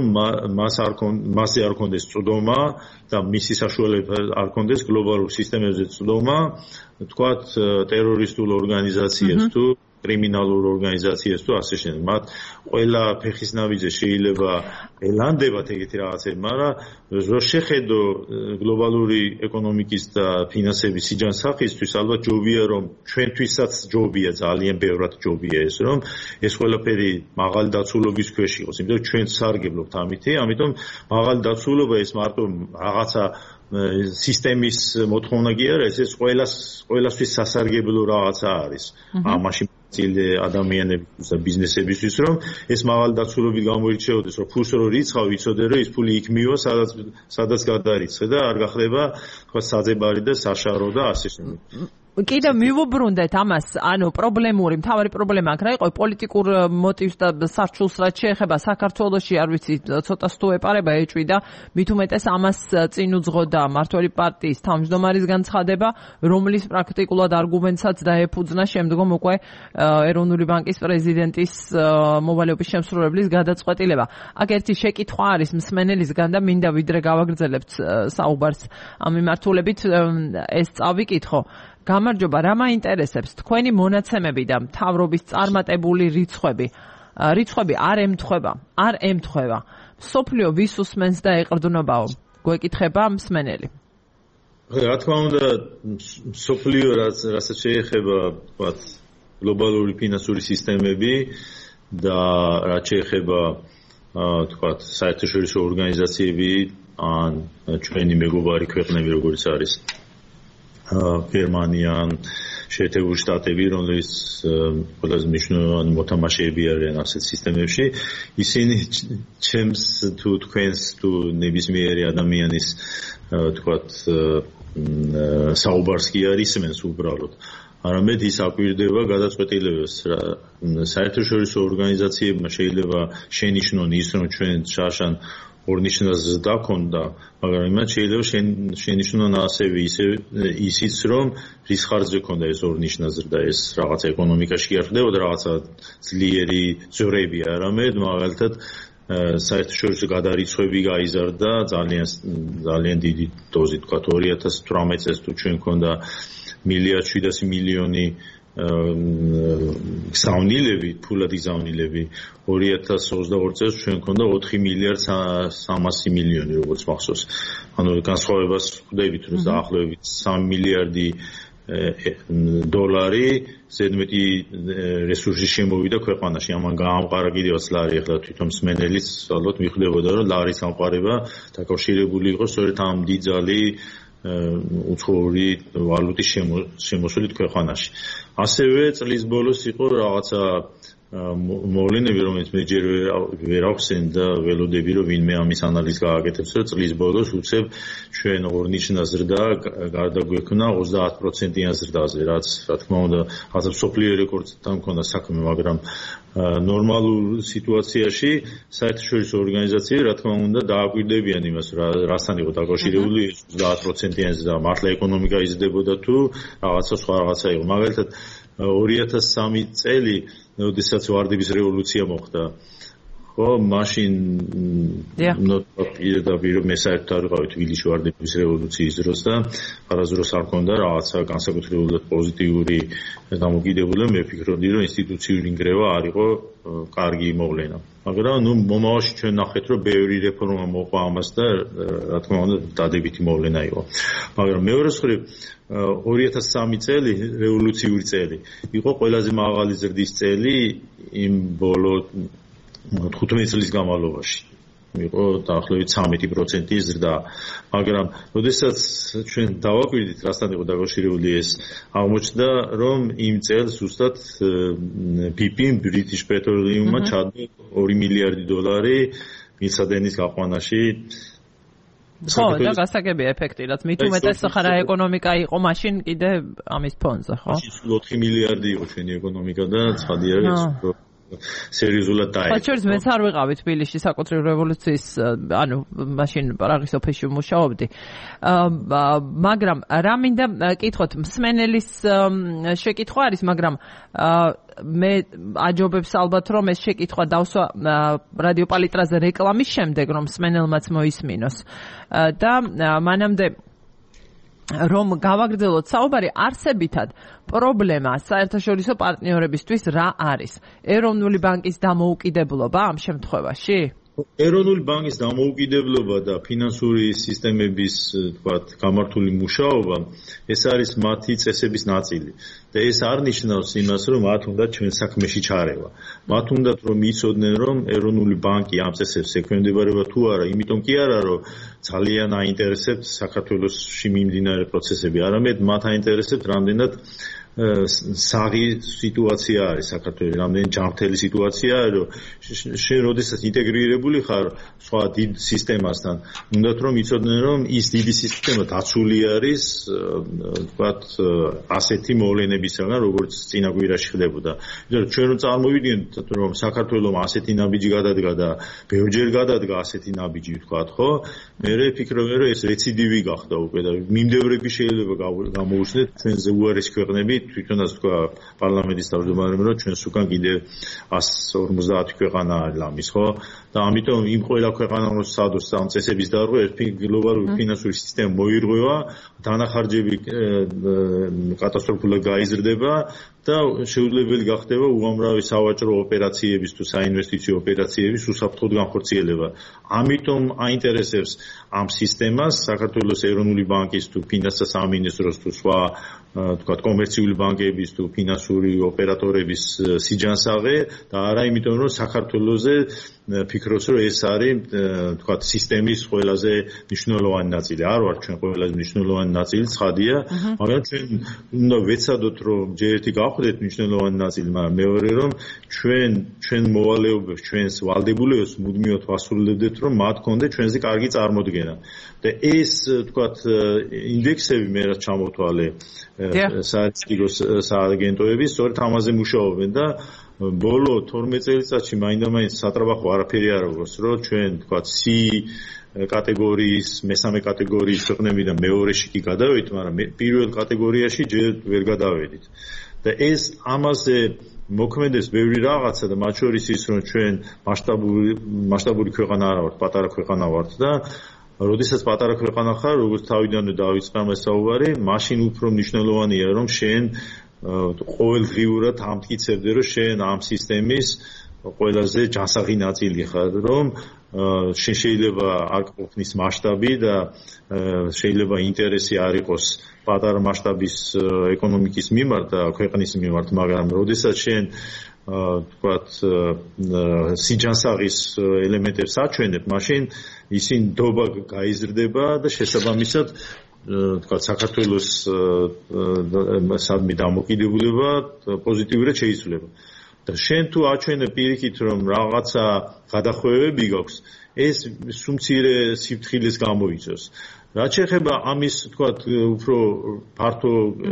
მასზე არ კონდეს წვდომა და მისი საშუალება არ კონდეს გლობალურ სისტემებზე წვდომა, თქვათ ტერორისტულ ორგანიზაციას თუ კრიმინალურ ორგანიზაციას თუ ასე შემდეგ. მათ ყველა ფეხის ნაბიჯზე შეიძლება ელანდებათ ეგეთი რაღაცები, მაგრამ რო შეხედო გლობალური ეკონომიკის და ფინანსების სიჯანსაღისთვის, ალბათ ჯობია, რომ ჩვენთვისაც ჯობია, ძალიან ბევრად ჯობია ეს, რომ ეს ყველაფერი მაღალი დაცულობის ქვეშ იყოს, იმიტომ რომ ჩვენ სარგებლობთ ამითი, ამიტომ მაღალი დაცულობა ეს მარტო რაღაცა სისტემის მოთხოვნა კი არა, ეს ყველასთვის სასარგებლო რაღაცა არის. ამაში წილე ადამიანებისთვის და ბიზნესებისთვის, რომ ეს მაღალი დაცულობით გამოირჩეოდეს, რომ ფულს რო რიცხავ, იცოდე, რომ ის ფული იქ მივა, სადაც გადარიცხე და არ გახდება თქვა საძებარი და საშარო და ასე შემდეგ. კიდევ მივუბრუნდეთ ამას, ანუ პრობლემური, მთავარი პრობლემა აქ რა იყო, პოლიტიკურ მოტივს და სარჩულს რაც შეეხება საქართველოში, არ ვიცი, ცოტა თუ ეპარება ეჭვი და მით უმეტეს ამას წინ უძღოდა მმართველი პარტიის თავმჯდომარის განცხადება, რომლის პრაქტიკულად არგუმენტსაც დაეფუძნა შემდგომ უკვე ეროვნული ბანკის პრეზიდენტის მოვალეობის შემსრულებლის გადაწყვეტილება. აქ ერთი შეკითხვა არის მსმენელისგან და მინდა ვიდრე გავაგრძელებთ საუბარს ამ მიმართულებით ეს წავიკითხო. გამარჯობა, რა მაინტერესებს თქვენი მონაცემები და მთავრობის წარმატებული რიცხვები? რიცხვები არ ემთხვევა. მსოფლიო ვის უსმენს და ეყრდნობაო? გვეკითხება მსმენელი. რა თქმა უნდა, მსოფლიო რასაც შეეხება, ვთქვათ, გლობალური ფინანსური სისტემები და რაც შეეხება, ვთქვათ, საერთაშორისო ორგანიზაციები ან ჩვენი მეგობარი ქვეყნები, როგორც არის გერმანია, შეერთებული შტატები, რომლის ყველაზე მნიშვნელოვანი მოთამაშეები არიან ასეთ სისტემებში, ისინი ჩემს თუ თქვენს თუ ნებისმიერი ადამიანის თქვათ საუბარს კი არ ისმენს უბრალოდ. არამედ ის აკვირდება გადაწყვეტილებას. საერთაშორისო ორგანიზაციებმა შეიძლება შენიშნონ ის, რომ ჩვენ შარშან ორნიშნას დაქონდა, მაგრამ იმათ შეიძლება შენიშნონ ასევე ისიც, რომ რის ხარჯზე ქონდა ეს ორნიშნა ზრდა, ეს რაღაცა ეკონომიკაში კი არ ხდებოდა, რაღაცა ძლიერი ძვრები, არამედ მაგალითად საერთაშორისო გადარიცხვები გაიზარდა ძალიან დიდი დოზით, თქვა 2018 წელს თუ ჩვენ ქონდა 1.7 მილიონი გზავნილები, ფულადი გზავნილები, 2022 წელს ჩვენ ქონდა 4.3 მილიონი როგორც მახსოვს. ანუ განსხვავებას ხვდებით, რომ დაახლოებით 3 მილიარდი $, ზედმეტი რესურსი შემოვიდა ქვეყანაში. ამან გაამყარა კიდევაც ლარი, ახლა თვითონ მსმენელიც ალბათ მიხვდებოდა, რომ ლარის ამყარება დაკავშირებული იყო სწორედ ამ დიდძალი უცხოური ვალუტის შემოსვლით ქვეყანაში. ასევე წლის ბოლოს იყო რაღაცა მოვლენები, რომელიც მე ჯერ ვერ ავხსენ და ველოდები, რომ ვინმე ამის ანალიზს გააკეთებს, რომ წლის ბოლოს უცებ ჩვენ ორნიშნა ზრდა გარდაგვექნა 30%-იან ზრდაზე, რაც რა თქმა უნდა, რაღაცა მსოფლიო რეკორდთან მქონდა საქმე, მაგრამ ნორმალურ სიტუაციაში საერთაშორისო ორგანიზაციები, რა თქმა უნდა, დააკვირდებიან იმას, რასთან იყო დაკავშირებული 30%-იან ზრდა, მართლა ეკონომიკა იზრდებოდა თუ რაღაცა სხვა რაღაცა იყო. მაგალითად 2003 წელი, როდესაც ვარდების რევოლუცია მოხდა, ხო, მაშინ პირდაპირ მე საერთოდ არ ვიყავი თბილისში ვარდების რევოლუციის დროს და არასდროს არ მქონდა რაღაცა განსაკუთრებულად პოზიტიური დამოკიდებულება. მე ვფიქრობდი, რომ ინსტიტუციური ნგრევა არ იყო კარგი მოვლენა. მაგრამ მომავალში ჩვენ ნახეთ, რომ ბევრი რეფორმა მოყვა ამას და რა თქმა უნდა დადებითი მოვლენა იყო. მაგრამ მეორე მხრივ 2003 წელი, რევოლუციური წელი, იყო ყველაზე მაღალი ზრდის წელი იმ ბოლო 15 წლის განმავლობაში. იყო დაახლოებით 13% ზრდა. მაგრამ როდესაც ჩვენ დავაკვირდით, რასთან იყო დაკავშირებული ეს, აღმოჩნდა, რომ იმ წელს ზუსტად BP-მ, British Petroleum-მა ჩადო $2 მილიარდი მილსადენის გაყვანაში. ხო, და გასაგებია ეფექტი, რაც მით უმეტეს ხარა ეკონომიკა იყო მაშინ კიდე ამის ფონზე, ხო? მაშინ 4 მილიარდი იყო ჩვენი ეკონომიკა და ცხადია ეს სერიოზულად დაიწყო. ხო, ჩვენ მეც არ ვიყავი თბილისში საკუთრივ რევოლუციის, ანუ მაშინ პრაღის ოფისში მუშაობდი. მაგრამ რა მინდა კითხოთ, მსმენელის შეკითხვა არის, მაგრამ მე აჯობებს ალბათ, რომ ეს შეკითხვა დავსვა რადიო პალიტრაზე რეკლამის შემდეგ, რომ მსმენელმაც მოისმინოს. და მანამდე რომ გავაგრძელოთ საუბარი, არსებითად პრობლემა საერთაშორისო პარტნიორებისთვის რა არის? ეროვნული ბანკის დამოუკიდებლობა ამ შემთხვევაში? ეროვნული ბანკის დამოუკიდებლობა და ფინანსური სისტემების, თქვათ, გამართული მუშაობა, ეს არის მათი წესების ნაწილი. და ეს არ ნიშნავს იმას, რომ მათ უნდა ჩვენ საქმეში ჩარევა. მათ უნდა რომ იცოდნენ, რომ ეროვნული ბანკი ამ წესებს ექვემდებარება თუ არა, იმიტომ კი არა, რომ ძალიან აინტერესებს საქართველოსში მიმდინარე პროცესები, არამედ მათ აინტერესებს რამდენად საღი სიტუაცია არის საქართველოს, რამდენი ჯანმრთელი სიტუაცია, რომ შენ როდესაც ინტეგრირებული ხარ სხვა დიდ სისტემასთან, უნდათ რომ იცოდნენ, რომ ის დიდი სისტემა დაცული არის, ვთქვათ, ასეთი მოვლენებისგან, როგორც წინა კვირაში ხდებოდა. იმიტომ ჩვენ რომ წარმოვიდგინოთ, რომ საქართველოს ასეთი ნაბიჯი გადადგა და ბევრჯერ გადადგა ასეთი ნაბიჯი, ვთქვათ, ხო? მე ვფიქრობ, რომ ეს რეციდივი გახდა უკვე და მიმდევრები შეიძლება გამოუჩნდეთ ჩვენზე უარესი ქვეყნები, თვითონაც თქვა პარლამენტის თავმჯდომარემ, რომ ჩვენს უკან კიდე 150 ქვეყანა არის ლამის, ხო? და ამიტომ იმ ყველა ქვეყანა რომ სადოს ამ წესების დარღვევა, ერთი გლობალური ფინანსური სისტემა მოირღვევა, დანახარჯები კატასტროფულად გაიზრდება და შეუძლებელი გახდება უამრავი სავაჭრო ოპერაციების თუ საინვესტიციო ოპერაციების უსაფრთხოდ განხორციელება. ამიტომ აინტერესებს ამ სისტემას საქართველოს ეროვნული ბანკის თუ ფინანსთა სამინისტროს თუ სხვა თქვათ კომერციული ბანკების თუ ფინანსური ოპერატორების სიჯანსაღე და არა იმიტომ რომ საქართველოზე ფიქრობს რომ ეს არის თქვათ სისტემის ყველაზე მნიშვნელოვანი ნაწილი. არ ვარ ჩვენ ყველაზე მნიშვნელოვანი ნაწილი, ცხადია, მაგრამ ჩვენ უნდა ვეცადოთ რომ ჯერ ერთი გავხდეთ მნიშვნელოვანი ნაწილი, მაგრამ მეორე რომ ჩვენ მოვალეობებს, ჩვენს ვალდებულებას მუდმივად ვასრულებდეთ რომ მათ კონდეთ ჩვენზე კარგი წარმოდგენა. და ეს თქვათ ინდექსები მე რაც ჩამოთვალე საერთაშორისო სააგენტოების სწორედ ამაზე მუშაობენ და ბოლო 12 წელიწადში მაინდა-მაინც სატრაბახო არაფერი არ აქვს, რომ ჩვენ თქვათ C კატეგორიის, მესამე კატეგორიის ქვეყნებიდან მეორეში კი გადავედით, მაგრამ პირველ კატეგორიაში ჯერ ვერ გადავედით. და ეს ამაზე მოქმედებს ბევრი რაღაცა და მათ შორის ის რომ ჩვენ მასშტაბური ქვეყანა არა ვართ, პატარა ქვეყანა ვართ და როდესაც პატარა ქვეყანა ხარ, როგორც თავიდანვე დავიწყე ამას საუბარი, მაშინ უფრო მნიშვნელოვანია რომ შენ ყოველდღიურად ამტკიცებდე რომ შენ ამ სისტემის ყველაზე ჯანსაღი ნაწილი ხარ, რომ შენ შეიძლება არ ყოფნის მასშტაბი და შეიძლება ინტერესი არ იყოს პატარა მასშტაბის ეკონომიკის მიმართ და ქვეყნის მიმართ, მაგრამ როდესაც შენ თქვათ სიჯანსაღის ელემენტებს აჩვენებ, მაშინ ისინი დობა გაიზრდება და შესაბამისად თქვათ საქართველოს სადმე დამოკიდებულება პოზიტიურად შეიცვლება. და შენ თუ აჩვენებ პირიქით რომ რაღაცა გადახვევები გაქვს, ეს სუმცირე სიფრთხილეს გამოიწვევს. რაც შეეხება ამის თქვათ უფრო ფართო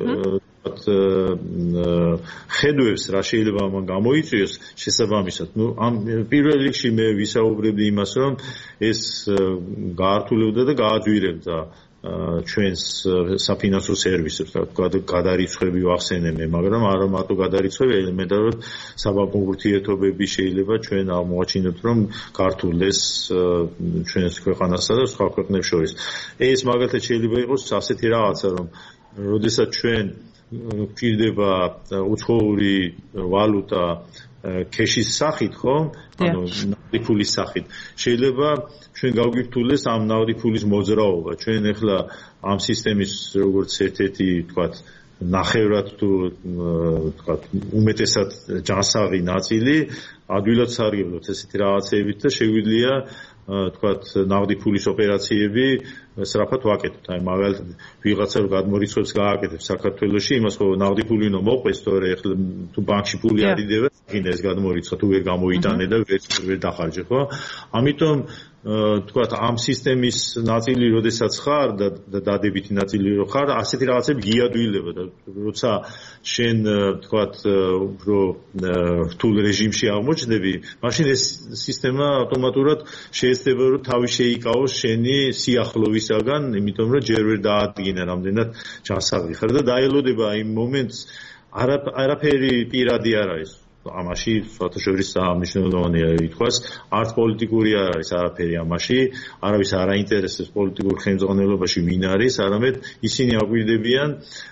ხედვებს რა შეიძლება ამან გამოიწვიოს შესაბამისად. ამ პირველ რიგში მე ვისაუბრებდი იმას, რომ ეს გაართულებდა და გააძვირებდა ჩვენს საფინანსო სერვისებს, გადარიცხვები ვახსენე მე, მაგრამ არა მარტო გადარიცხვები, ელემენტარულად საბანკო ურთიერთობები შეიძლება ჩვენ აღმოაჩინოთ, რომ გართულდეს ჩვენს ქვეყანასა და სხვა ქვეყნებს შორის. ეს მაგალითად შეიძლება იყოს ასეთი რაღაცა, რომ როდესაც ჩვენ გვჭირდება უცხოური ვალუტა ქეშის სახით, ხო? ანუ ნავთი ფულის სახით. შეიძლება ჩვენ გავგიფთულდეს ამ ნავთი ფულის მოძრაობა. ჩვენ ახლა ამ სისტემის როგორც ერთ-ერთი, თქვათ, ნახევრად თუ თქვათ, უმეტესად ჯანსაღი ნაწილი ადვილად სარგებლობთ ესეთი რაღაცეებით და შეგვიძლია თქვათ, ნავთი ფულის ოპერაციები სწრაფად ვაკეთებთ. აი მაგალითად ვიღაცა რომ გადმორიცხვებს გააკეთებს საქართველოში, იმას ხო ნავთი ფული უნდა მოყვეს, თორე ახლა თუ ბანკში ფული ადიდება, იქ ეს გადმორიცხვა თუ ვერ გამოიტანე და ვერ დახარჯე, ხო? ამიტომ თქვათ ამ სისტემის ნაწილი როდესაც ხარ და დადებითი ნაწილი რო ხარ, ასეთი რაღაცები გიადვილება და როცა შენ თქვათ უფრო რთულ რეჟიმში აღმოჩნდები, მაშინ ეს სისტემა ავტომატურად შეეცდება რომ თავი შეიკავოს შენი სიახლოვისაგან, იმიტომ რომ ჯერ ვერ დაადგინე რამდენად ჯანსაღი ხარ და დაელოდება იმ მომენტს, არაფერი პირადი არ არის. ამაში საერთაშორისო სამნიშნელოვანია ითქვას, არც პოლიტიკური არ არის არაფერი ამაში, არავის არ აინტერესებს პოლიტიკურ ხელმძღვანელობაში ვინ არის, არამედ ისინი აგვირდებიან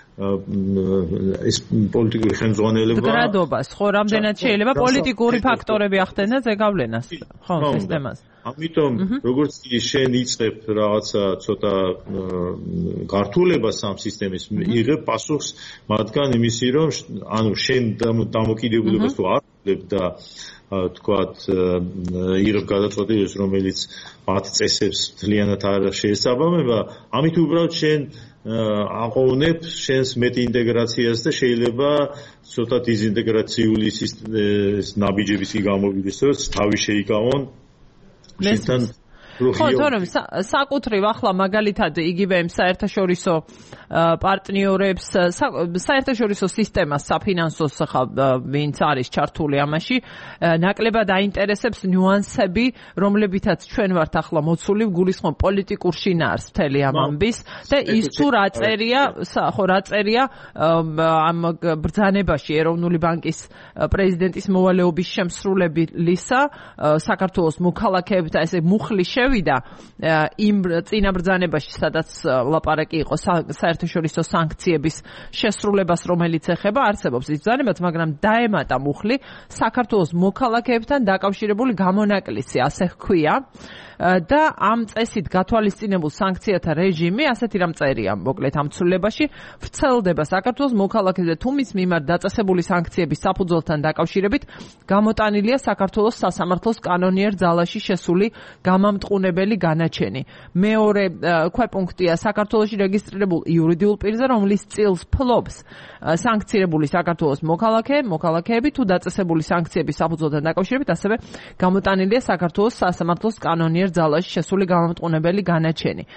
ეს პოლიტიკური ხელმძღვანელობა გრადობას, ხო, რამდენად შეიძლება პოლიტიკური ფაქტორები ახდენა ზეგავლენას, ხო, სისტემას. ამიტომ როგორც შენ იწყებ რაღაცა ცოტა გართულებას ამ სისტემის, იღებ პასუხს მათგან იმისი, რომ ანუ შენ დამოკიდებულებას თუ არ ვიღებ და თქვათ იღებ გადაწყვეტილებას, რომელიც მათ წესებს მთლიანად არ შეესაბამება, ამით უბრალოდ შენ აყოვნებ შენს მეტ ინტეგრაციას და შეიძლება ცოტა დიზინტეგრაციული ნაბიჯების კი გამოვიდეს, რომ თავი შეიკავონ შენთან ხო, თორემ საკუთრივ ახლა მაგალითად იგივე იმ საერთაშორისო პარტნიორებს, საერთაშორისო სისტემას საფინანსოს ხა ვინც არის ჩართული ამაში, ნაკლებად აინტერესებს ნიუანსები, რომლებითაც ჩვენ ვართ ახლა მოცული, გულისხმობ პოლიტიკურ შინაარს მთელი ამ ამბის და ის თუ რა წერია ამ ბრძანებაში ეროვნული ბანკის პრეზიდენტის მოვალეობის შემსრულებლისა საქართველოს მოქალაქეებთან ესე მუხლი შევიდა იმ წინა ბრძანებაში, სადაც ლაპარაკი იყო საერთაშორისო სანქციების შესრულებას, რომელიც ეხება, არსებობს ის ბრძანებაც, მაგრამ დაემატა მუხლი საქართველოს მოქალაქეებთან დაკავშირებული გამონაკლისი, ასე ჰქვია. და ამ წესით გათვალისწინებულ სანქციათა რეჟიმი ასეთი რამ წერია, მოკლედ ამ ცვლილებაში ვრცელდება საქართველოს მოქალაქეებზე თუ მის მიმართ დაწესებული სანქციების საფუძველთან დაკავშირებით გამოტანილია საქართველოს სასამართლოს კანონიერ ძალაში შესული გამამტყუნებელი განაჩენი. მეორე ქვეპუნქტია საქართველოში რეგისტრირებულ იურიდიულ პირზე, რომლის წილს ფლობს სანქცირებული საქართველოს მოქალაქეები თუ დაწესებული სანქციების საფუძველთან დაკავშირებით ასევე გამოტანილია საქართველოს სასამართლოს კანონიერ ძალაში შესული გამამტყუნებელი განაჩენი.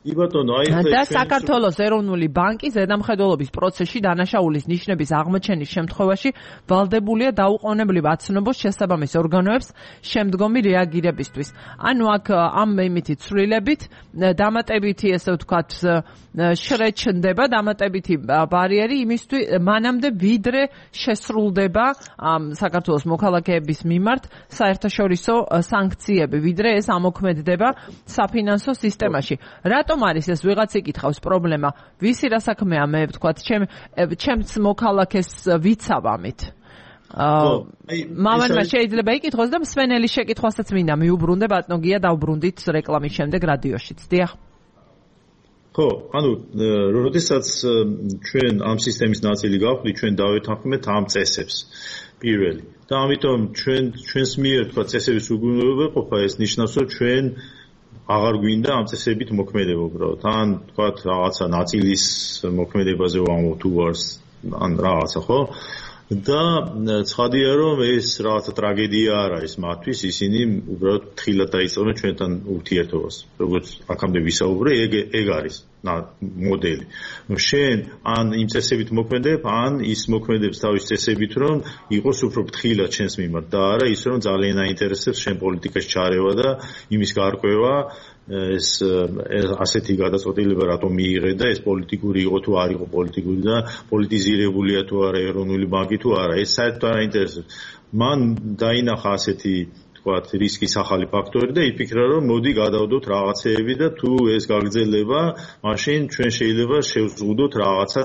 და საქართველოს ეროვნული ბანკი ზედამხედველობის პროცესში დანაშაულის ნიშნების აღმოჩენის შემთხვევაში ვალდებულია დაუყოვნებლივ აცნობს შესაბამის ორგანოებს შემდგომი რეაგირებისთვის. ანუ აქ ამ იმითი ცვლილებით დამატებითი ესე ვთქვათ შრეჩნდება დამატებითი ბარიერი იმისთვის მანამდე ვიდრე შესრულდება საქართველოს მოქალაქეების მიმართ საერთაშორისო სანქციები, ვიდრე ეს ამოქმედდება საფინანსო სისტემაში. რატომ არის ეს ვიღაც იკითხავს პრობლემა? ვისი რა საქმეა მე ვთქვათ, ჩემს მოქალაქეს ვიცავ ამით. მამანმა შეიძლება იკითხოს და მსვენელი შეკითხვასაც მინდა მიუბრუნდე ბატონო გია დავბრუნდით რეკლამის შემდეგ რადიოშიც. დიახ. ხო, ანუ როდესაც ჩვენ ამ სისტემის ნაწილი გავხდით, ჩვენ დავეთანხმეთ ამ წესებს პირველი. და ამიტომ ჩვენს მიერ თქვა წესების უგუნურობა ყოფა ეს ნიშნავს, რომ ჩვენ აღარ გვინდა ამ წესებით მოქმედება უბრალოდ. ან თქვა რაღაცა ნაწილის მოქმედებაზე ვამბობ თუ არს ან რაღაცა, ხო? და ცხადია რომ ეს რაღაცა ტრაგედია არ არის მათთვის, ისინი უბრალოდ თხილად დაიწყებენ ჩვენთან ურთიერთობას. როგორც აქამდე ვისაუბრე, ეგ არის მოდელი. შენ ან იმ წესებით მოქმედებ, ან ის მოქმედებს თავის წესებით, რომ იყოს უფრო ფრთხილად ჩვენს მიმართ და არა ის რომ ძალიან აინტერესებს შენ პოლიტიკაში ჩარევა და იმის გარკვევა ეს ასეთი გადაწყვეტილება რატომ მიიღე და ეს პოლიტიკური იყო თუ არ იყო პოლიტიკური და პოლიტიზირებულია თუ არა ეროვნული ბანკი თუ არა, ეს საერთოდ არ აინტერესებს. მან დაინახა ასეთი თქვათ რისკის ახალი ფაქტორი და იფიქრა რომ მოდი გადავდოთ რაღაცეები და თუ ეს გაგრძელება, მაშინ ჩვენ შეიძლება შევზღუდოთ რაღაცა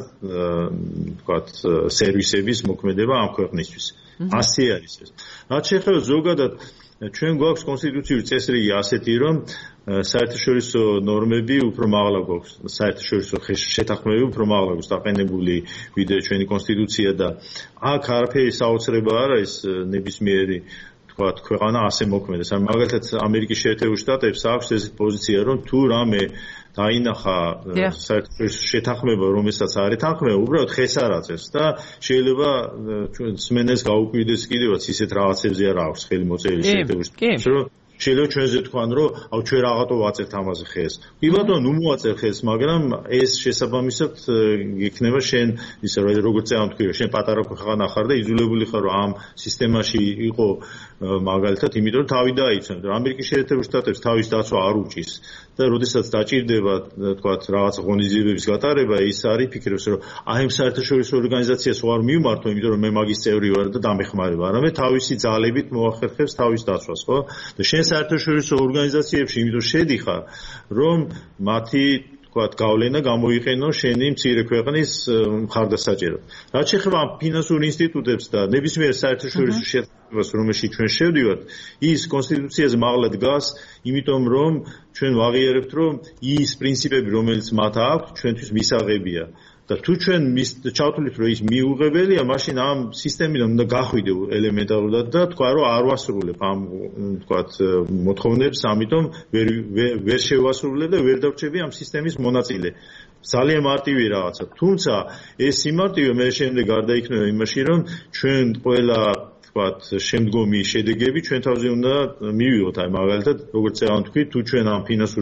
თქვათ სერვისების მოქმედება ამ ქვეყნისთვის. ასე არის ეს. რაც შეეხება ზოგადად ჩვენ გვაქვს კონსტიტუციური წესრიგი ასეთი რომ საერთაშორისო ნორმები უფრო მაღლა გვაქვს, საერთაშორისო შეთანხმებები უფრო მაღლა გვაქვს დაყენებული ვიდრე ჩვენი კონსტიტუცია და აქ არაფერი საოცრება არ არის ნებისმიერი ქვეყანა ასე მოქმედებს. მაგალითად ამერიკის შეერთებულ შტატებს აქვს ეს პოზიცია რომ თუ რამე დაინახა საერთაშორისო შეთანხმება რომელსაც არ ეთანხმება უბრალოდ ხეს არ აწევს და შეიძლება ჩვენ სმენელს გაუკვირდეს კიდევაც ისეთ რაღაცებზე არ აქვს ხელი მოწერილი შეერთებულ შტატებში რომ შეიძლება ჩვენზე თქვან რომ აუ ჩვენ რაღაცო ვაწევთ ამაზე ხეს. კი ბატონო, ნუ მოაწევ ხეს, მაგრამ ეს შესაბამისად იქნება შენ ისე როგორც წამო თქვი, შენ პატარა ქვეყანა ხარ და იძულებული ხარ რომ ამ სისტემაში იყო მაგალითად, იმიტომ რომ თავი დაიცვენ. ამერიკის შეერთებულ შტატებს თავის დაცვა არ უჭის და როდესაც დაჭირდება, თქვათ, რაღაც ღონისძიებების გატარება, ის არის ფიქრობს რომ აი ამ საერთაშორისო ორგანიზაციას ვარ მივმართო, იმიტომ რომ მე მაგის წევრი ვარ და დამეხმარება, არამედ თავისი ძალებით მოახერხებს თავის დაცვას, ხო? და შენ საერთაშორისო ორგანიზაციებში იმიტომ შედიხარ, რომ მათი თქვათ გავლენა გამოიყენო შენი მცირე ქვეყნის მხარდასაჭერად. რაც შეეხება ფინანსურ ინსტიტუტებს და ნებისმიერ საერთაშორისო შეთანხმებას, რომელშიც ჩვენ შევდივართ, ის კონსტიტუციაზე მაღლა დგას, იმიტომ რომ ჩვენ ვაღიარებთ, რომ ის პრინციპები, რომელიც მათ აქვს, ჩვენთვის მისაღებია. და თუ ჩვენ ჩავთვლით რომ ის მიუღებელია, მაშინ ამ სისტემიდან უნდა გახვიდე ელემენტარულად და თქვა რომ არ ვასრულებ ამ თქვათ მოთხოვნებს, ამიტომ ვერ შევასრულებ და ვერ დავრჩები ამ სისტემის მონაწილე. ძალიან მარტივი რაღაცა. თუმცა ეს სიმარტივე მე შემდეგ გარდაიქმნება იმაში, რომ ჩვენ ყველა თქვათ შემდგომი შედეგები ჩვენ თავზე უნდა მივიღოთ. აი მაგალითად, როგორც წამო თქვი, თუ ჩვენ ამ ფინანსურ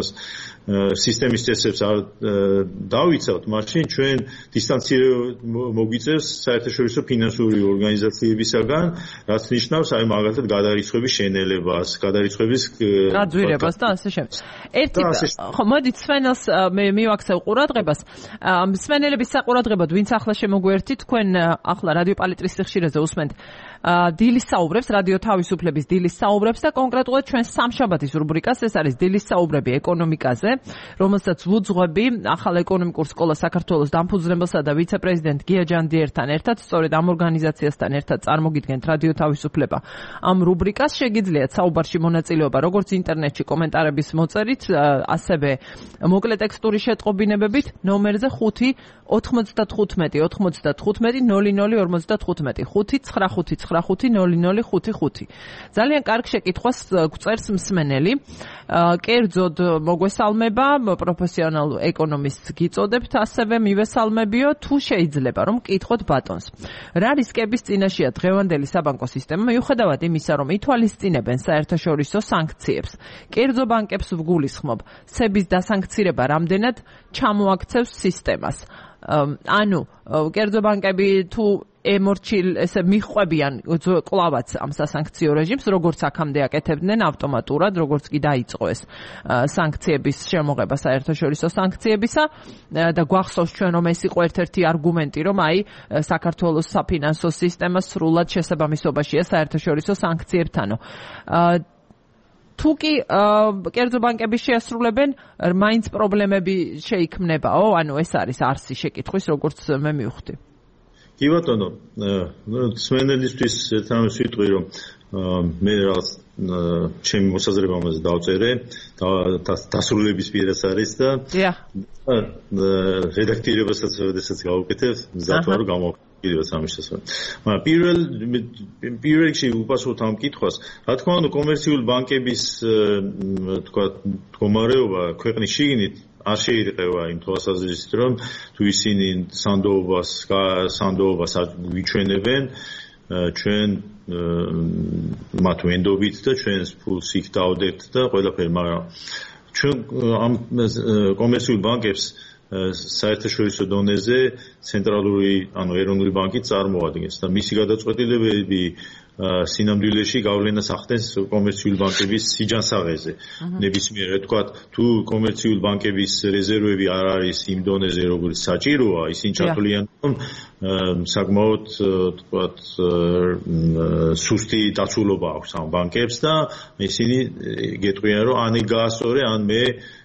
სისტემის წესებს არ დავიცავთ, მაშინ ჩვენ დისტანცირება მოგვიწევს საერთაშორისო ფინანსური ორგანიზაციებისაგან, რაც ნიშნავს აი მაგალითად გადარიცხვების შენელებას, გადარიცხვების გაძვირებას და ასე შემდეგ. ერთი ხო მოდით სვენელს მე მივაქცევ ყურადღებას. სვენელების საყურადღებოდ ვინც ახლა შემოგვერთით, თქვენ ახლა რადიო პალიტრის სიხშირეზე უსმენთ დილის საუბრებს, რადიო თავისუფლების დილის საუბრებს და კონკრეტულად ჩვენ სამშაბათის რუბრიკას, ეს არის დილის საუბრები ეკონომიკაზე, რომელსაც ვუძღვები ახალ ეკონომიკურ სკოლას საქართველოს დამფუძნებელსა და ვიცე-პრეზიდენტ გია ჯანდიერთან ერთად, სწორედ ამ ორგანიზაციასთან ერთად წარმოგიდგენთ რადიო თავისუფლება. ამ რუბრიკას შეგიძლიათ საუბარში მონაწილეობა როგორც ინტერნეტში კომენტარების მოწერით, ასევე მოკლე ტექსტური შეტყობინებებით ნომერზე 5 95 95 00 55 5 95 099500555. ძალიან კარგ შეკითხვას გვწერს მსმენელი. კერძოდ მოგვესალმება, პროფესიონალ ეკონომისტს გიწოდებთ, ასევე მივესალმებიო, თუ შეიძლება რომ კითხოთ ბატონს. რა რისკების წინაშეა დღევანდელი საბანკო სისტემა, მიუხედავად იმისა, რომ ითვალისწინებენ საერთაშორისო სანქციებს. კერძო ბანკებს ვგულისხმობ, სების დასანქცირება რამდენად ჩამოაქცევს სისტემას. ანუ კერძო ბანკები თუ ესე მიხვებიან კლავაც ამ სასანქციო რეჟიმს, როგორც აქამდე აკეთებდნენ ავტომატურად, როგორც კი დაიწყო ეს სანქციების შემოღება საერთაშორისო სანქციებისა და გვახსოვს ჩვენ რომ ეს იყო ერთ-ერთი არგუმენტი, რომ აი საქართველოს საფინანსო სისტემა სრულად შესაბამისობაშია საერთაშორისო სანქციებთანო. თუ კი კერძო ბანკები შეასრულებენ, მაინც პრობლემები შეიქმნებაო, ანუ ეს არის არსი შეკითხვის, როგორც მე მივხვდი. კი ბატონო, მსმენელისთვის ერთამას ვიტყვი, რომ მე რაღაც ჩემი მოსაზრებამაზე დავწერე, დასრულების პირას არის და რედაქტირებასაც როდესაც გავუკეთებ, მზად ვარ გამოვაკეთებ. კიდევაც ამის შესახებ. მაგრამ პირველ რიგში უპასუხოთ ამ კითხვას. რა თქმა უნდა, კომერციული ბანკების თქვა მდგომარეობა ქვეყნის შიგნით არ შეირყევა იმ თვალსაზრისით, რომ თუ ისინი სანდოობას ვიჩვენებენ, ჩვენ მათ ვენდობით და ჩვენს ფულს იქ დავდებთ და ყველაფერი, მაგრამ ჩვენ ამ კომერციული ბანკებს საერთაშორისო დონეზე ცენტრალური, ანუ ეროვნული ბანკი წარმოადგენს და მისი გადაწყვეტილებები სინამდვილეში გავლენას ახდენს კომერციული ბანკების სიჯანსაღეზე. ნებისმიერ, თქვათ, თუ კომერციული ბანკების რეზერვები არ არის იმ დონეზე, როგორც საჭიროა, ისინი ჩათვლიან, რომ საკმაოდ, თქვათ, სუსტი დაცულობა აქვს ამ ბანკებს და ისინი გეტყვიან, რომ ან გაასწორე, ან მე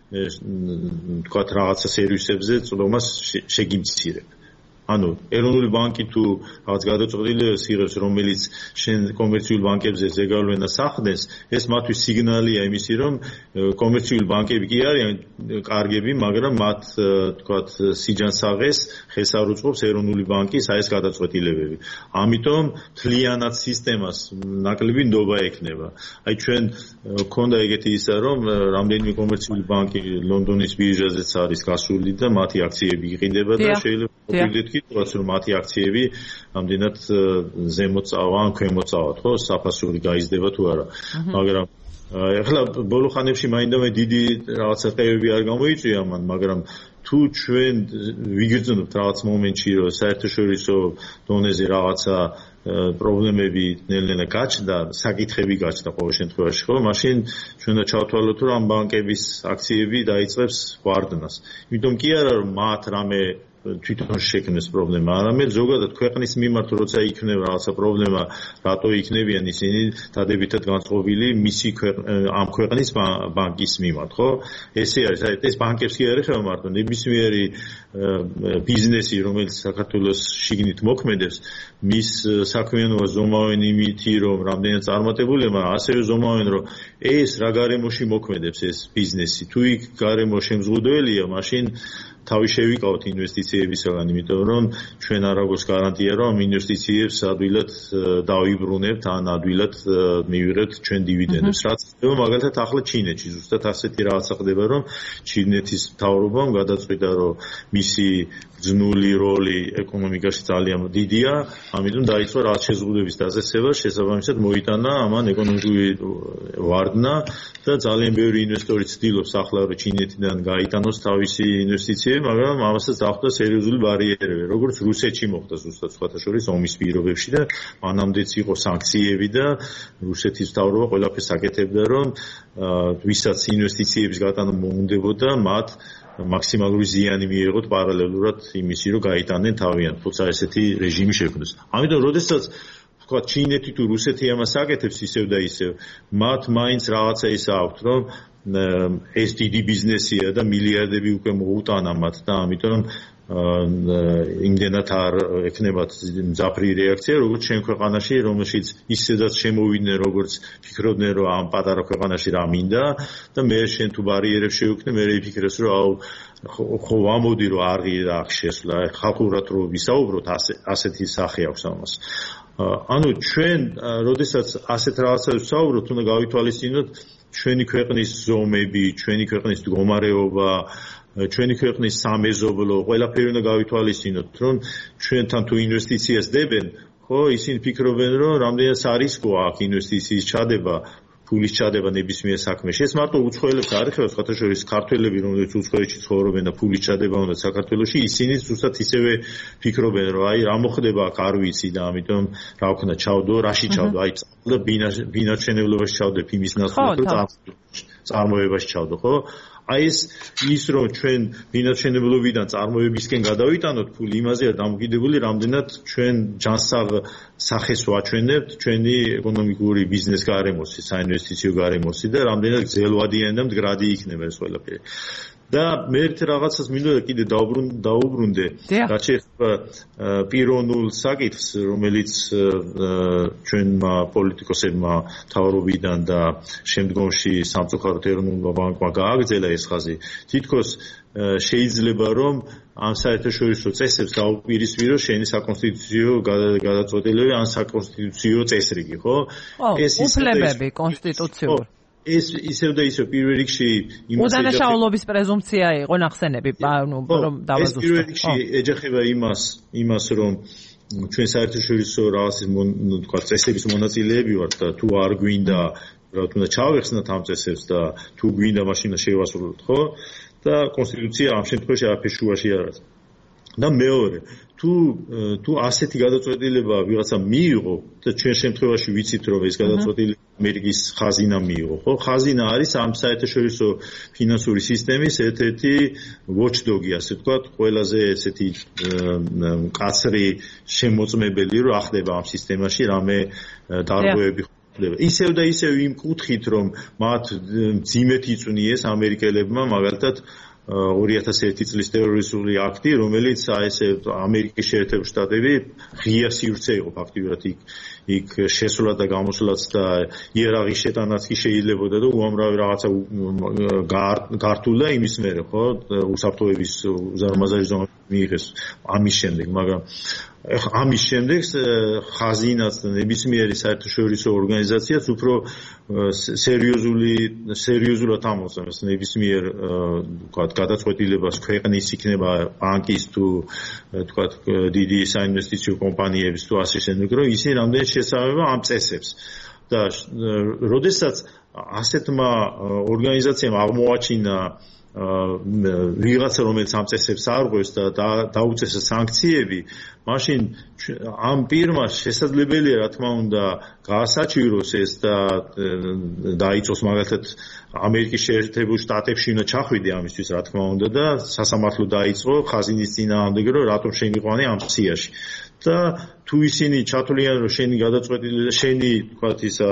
თქვათ რაღაცა სერვისებზე წვდომას შეგიმცირებ. ანუ ეროვნული ბანკი თუ რაღაც გადაწყვეტილებას იღებს, რომელიც შენ კომერციული ბანკებზე ზეგავლენას ახდენს, ეს მათთვის სიგნალია იმისი, რომ კომერციული ბანკები კი არიან კარგები, მაგრამ მათ თქვათ სიჯანსაღეს ხელს არ უწყობს ეროვნული ბანკის ეს გადაწყვეტილებები. ამიტომ თლიანად სისტემას ნაკლები ნდობა ექნება. აი ჩვენ გქონდა ეგეთი ისა, რომ რამდენიმე კომერციული ბანკი ლონდონის ბირჟაზეც არის გასული და მათი აქციები იყიდება და შეიძლება კიდევაც რომ მათი აქციები ამდენად ზემოთ წავა ან ქვემოთ წავა, ხო, საფასური გაიზრდება თუ არა. მაგრამ ეხლა ბოლო ხანებში მაინდამე დიდი რაღაცა ყევები არ გამოიწვია მან, მაგრამ თუ ჩვენ ვიგრძნობთ რაღაც მომენტში, რომ საერთაშორისო დონეზე რაღაცა პრობლემები ნელ-ნელა გაჩნდა, საკითხები გაჩნდა ყოველ შემთხვევაში, ხო, მაშინ ჩვენ და ჩავთვალოთ, რომ ამ ბანკების აქციები დაიწყებს ვარდნას. იმიტომ კი არა, რომ მათ რამე თვითონ შექმნეს პრობლემა, არამედ ზოგადად ქვეყნის მიმართ როცა იქნება რაღაცა პრობლემა, რატო იქნებიან ისინი დადებითად განწყობილი მისი ამ ქვეყნის ბანკის მიმართ, ხო? ესე არის, ეს ბანკებს კი არ ეხება მარტო, ნებისმიერი ბიზნესი, რომელიც საქართველოს შიგნით მოქმედებს, მის საქმიანობა ზომავენ იმითი, რომ რამდენად წარმატებულია, მაგრამ ასევე ზომავენ, რომ ეს რა გარემოში მოქმედებს ეს ბიზნესი. თუ იქ გარემო შემზღუდველია, მაშინ თავი შევიკავოთ ინვესტიციებისგან, იმიტომ რომ ჩვენ არ აქვს გარანტია, რომ ინვესტიციებს ადვილად დავიბრუნებთ ან ადვილად მივიღებთ ჩვენ დივიდენდებს. რაც ხდება მაგალითად ახლა ჩინეთში, ზუსტად ასეთი რაღაცა ხდება, რომ ჩინეთის მთავრობამ გადაწყვიტა, რომ მისი ძნული როლი ეკონომიკაში ძალიან დიდია, ამიტომ დაიწყო რაღაც შეზღუდვების დაწესება, შესაბამისად მოიტანა ამან ეკონომიკური ვარდნა და ძალიან ბევრი ინვესტორი ცდილობს ახლა რომ ჩინეთიდან გაიტანოს თავისი ინვესტიციები, მაგრამ ამასაც დახვდა სერიოზული ბარიერები, როგორც რუსეთში მოხდა ზუსტად სხვათა შორის ომის პირობებში და მანამდეც იყო სანქციები და რუსეთის მთავრობა ყველაფერს აკეთებდა, რომ ვისაც ინვესტიციების გატანა მოუნდებოდა, მათ მაქსიმალური ზიანი მიიღოთ პარალელურად იმისი, რომ გაიტანენ თავიანთ, თუმცა ესეთი რეჟიმი შექმნეს. ამიტომ როდესაც თქვა ჩინეთი თუ რუსეთი ამას აკეთებს ისევ და ისევ, მათ მაინც რაღაცა ის აქვთ, რომ ეს დიდი ბიზნესია და მილიარდები უკვე მოუტანა მათ და ამიტომ იმდენად არ ექნებათ მძაფრი რეაქცია, როგორც ჩვენ ქვეყანაში, რომელშიც ისედაც შემოვიდნენ, როგორც ფიქრობდნენ, რომ ამ პატარა ქვეყანაში რა მინდა და მე შენ თუ ბარიერებს შევქმნე, მე ვიფიქრეს, რომ აუ ხო ამოდი რომ არ შეცვლა, ხალხურად რომ ვისაუბროთ, ასეთი სახე აქვს ამას. ანუ ჩვენ როდესაც ასეთ რაღაცას ვსაუბრობთ, უნდა გავითვალისწინოთ ჩვენი ქვეყნის ზომები, ჩვენი ქვეყნის მდგომარეობა, ჩვენი ქვეყნის სამეზობლო, ყველაფერი უნდა გავითვალისწინოთ, რომ ჩვენთან თუ ინვესტიციას დებენ, ხო, ისინი ფიქრობენ, რომ რამდენად არისკოა აქ ინვესტიციის ჩადება, ფულის ჩადება ნებისმიერ საქმეში. ეს მარტო უცხოელებს არ ეხება, სხვათა შორის ქართველები, რომლებიც უცხოეთში ცხოვრობენ და ფულის ჩადება უნდა საქართველოში, ისინი ზუსტად ისევე ფიქრობენ, რომ აი რა მოხდება აქ არ ვიცი და ამიტომ რა ვქნა ჩავდო, რაში ჩავდო, აი და ბინაჩვენებლობაში ჩავდებ იმის ნაცვლად, რომ წარმოებაში ჩავდო, ხო? აი ის რომ ჩვენ ბინაჩვენებლობიდან წარმოებისკენ გადავიტანოთ ფული, იმაზეა დამოკიდებული, რამდენად ჩვენ ჯანსაღ სახეს ვაჩვენებთ ჩვენი ეკონომიკური ბიზნეს გარემოსი, საინვესტიციო გარემოსი და რამდენად გრძელვადიანი და მდგრადი იქნება ეს ყველაფერი. და მე ერთ რაღაცას მინდოდა კიდე დაუბრუნდე, რაც შეეხება პიროვნულ საკითხს, რომელიც ჩვენმა პოლიტიკოსებმა მთავრობიდან და შემდგომში სამწუხაროდ ეროვნულმა ბანკმა გააგრძელა ეს ხაზი. თითქოს შეიძლება რომ ამ საერთაშორისო წესებს დაუპირისპიროს შენი საკონსტიტუციო გადაწყვეტილება ან საკონსტიტუციო წესრიგი, ხო? ეს უფლებები კონსტიტუციური. ეს ისევ და ისევ პირველ რიგში უდანაშაულობის პრეზუმფცია იყო ნახსენები, რომ დავაზუსტო. ეს პირველ რიგში ეჯახება იმას, რომ ჩვენ საერთაშორისო რაღაცის თქვა წესების მონაწილეები ვართ და თუ არ გვინდა, რა თქმა უნდა, ჩავეხსნათ ამ წესებს და თუ გვინდა, მაშინ შევასრულოთ, ხო? და კონსტიტუცია ამ შემთხვევაში არაფერს შუაში არ არის. და მეორე, თუ ასეთი გადაწყვეტილება ვიღაცა მიიღო და ჩვენ შემთხვევაში ვიცით რომ ეს გადაწყვეტილება ამერიკის ხაზინა მიიღო, ხო? ხაზინა არის ამ საერთაშორისო ფინანსური სისტემის ერთ-ერთი watchdog-ი, ასე ვთქვათ, ყველაზე ესეთი მკაცრი შემოწმებელი, რომ ახდება ამ სისტემაში რამე დარღვევები ხდება. ისევ და ისევ იმ კუთხით, რომ მათ მძიმედ იწვნიეს ამერიკელებმა, მაგალითად 2001 წლის ტერორისტული აქტი, რომელიც ესე ამერიკის შეერთებული შტატები ღია სივრცე იყო ფაქტიურად იქ შესვლა და გამოსვლაც და იერარქიის შეტანაც კი შეიძლებოდა და უამრავი რაღაცა გართულა იმის მერე, ხო? უსაფრთხოების უზარმაზარი ზონა მიიღეს ამის შემდეგ, მაგრამ ამის შემდეგ ხაზინაც და ნებისმიერი საერთაშორისო ორგანიზაციაც უფრო სერიოზულად ამოწმებს ნებისმიერ ვთქვათ გადაწყვეტილებას ქვეყნის იქნება ბანკის თუ ვთქვათ დიდი საინვესტიციო კომპანიების თუ ასე შემდეგ, რომ ისინი რამდენად შეესაბამება ამ წესებს. და როდესაც ასეთმა ორგანიზაციამ აღმოაჩინა ვიღაცა რომელიც ამ წესებს არ ღვევს და დაუწესა სანქციები, მაშინ ამ პირმა შესაძლებელია რა თქმა უნდა გაასაჩივროს ეს და დაიწოს მაგალითად ამერიკის შეერთებულ შტატებში უნდა ჩახვიდე ამისთვის რა თქმა უნდა და სასამართლო დაიწყო ხაზინის წინააღმდეგ რომ რატომ შემიყვანე ამ სიაში. და თუ ისინი ჩათვლიან რომ შენი გადაწყვეტილება შენი თქვათ ისა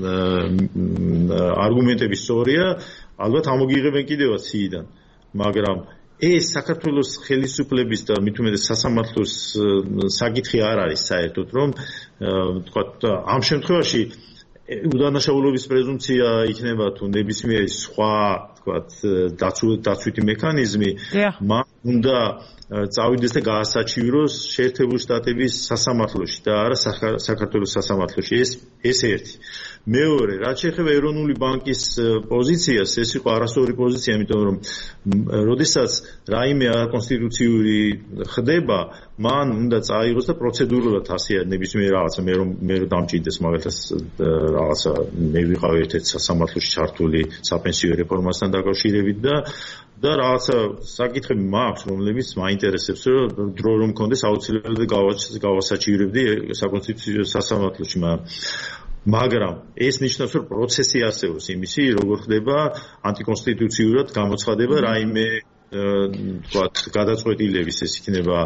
არგუმენტები სწორია, ალბათ ამოგიღებენ კიდევაც სიიდან, მაგრამ ეს საქართველოს ხელისუფლების და მით უმეტეს სასამართლოს საკითხი არ არის საერთოდ, რომ თქვათ ამ შემთხვევაში უდანაშაულობის პრეზუმფცია იქნება თუ ნებისმიერი სხვა თქვათ დაცვითი მექანიზმი, მან უნდა წავიდეს და გაასაჩივროს შეერთებული შტატების სასამართლოში და არა საქართველოს სასამართლოში. ეს ერთი. მეორე, რაც შეეხება ეროვნული ბანკის პოზიციას, ეს იყო არასწორი პოზიცია, იმიტომ რომ როდესაც რაიმე არაკონსტიტუციური ხდება, მან უნდა წაიღოს და პროცედურულად ასე ნებისმიერ რაღაცა მე რომ დამჭირდეს მაგალითად რაღაცა მე ვიყავ ერთ-ერთ სასამართლოში ჩართული საპენსიო რეფორმასთან დაკავშირებით და რაღაცა საკითხები მაქვს, რომლებიც მაინტერესებს, რომ დრო რომ მქონდეს აუცილებლად გავასაჩივრებდი საკონსტიტუციო სასამართლოში, მაგრამ ეს ნიშნავს, რომ პროცესი არსებობს იმისი, როგორ ხდება ანტიკონსტიტუციურად გამოცხადება რაიმე თქვათ გადაწყვეტილების, ეს იქნება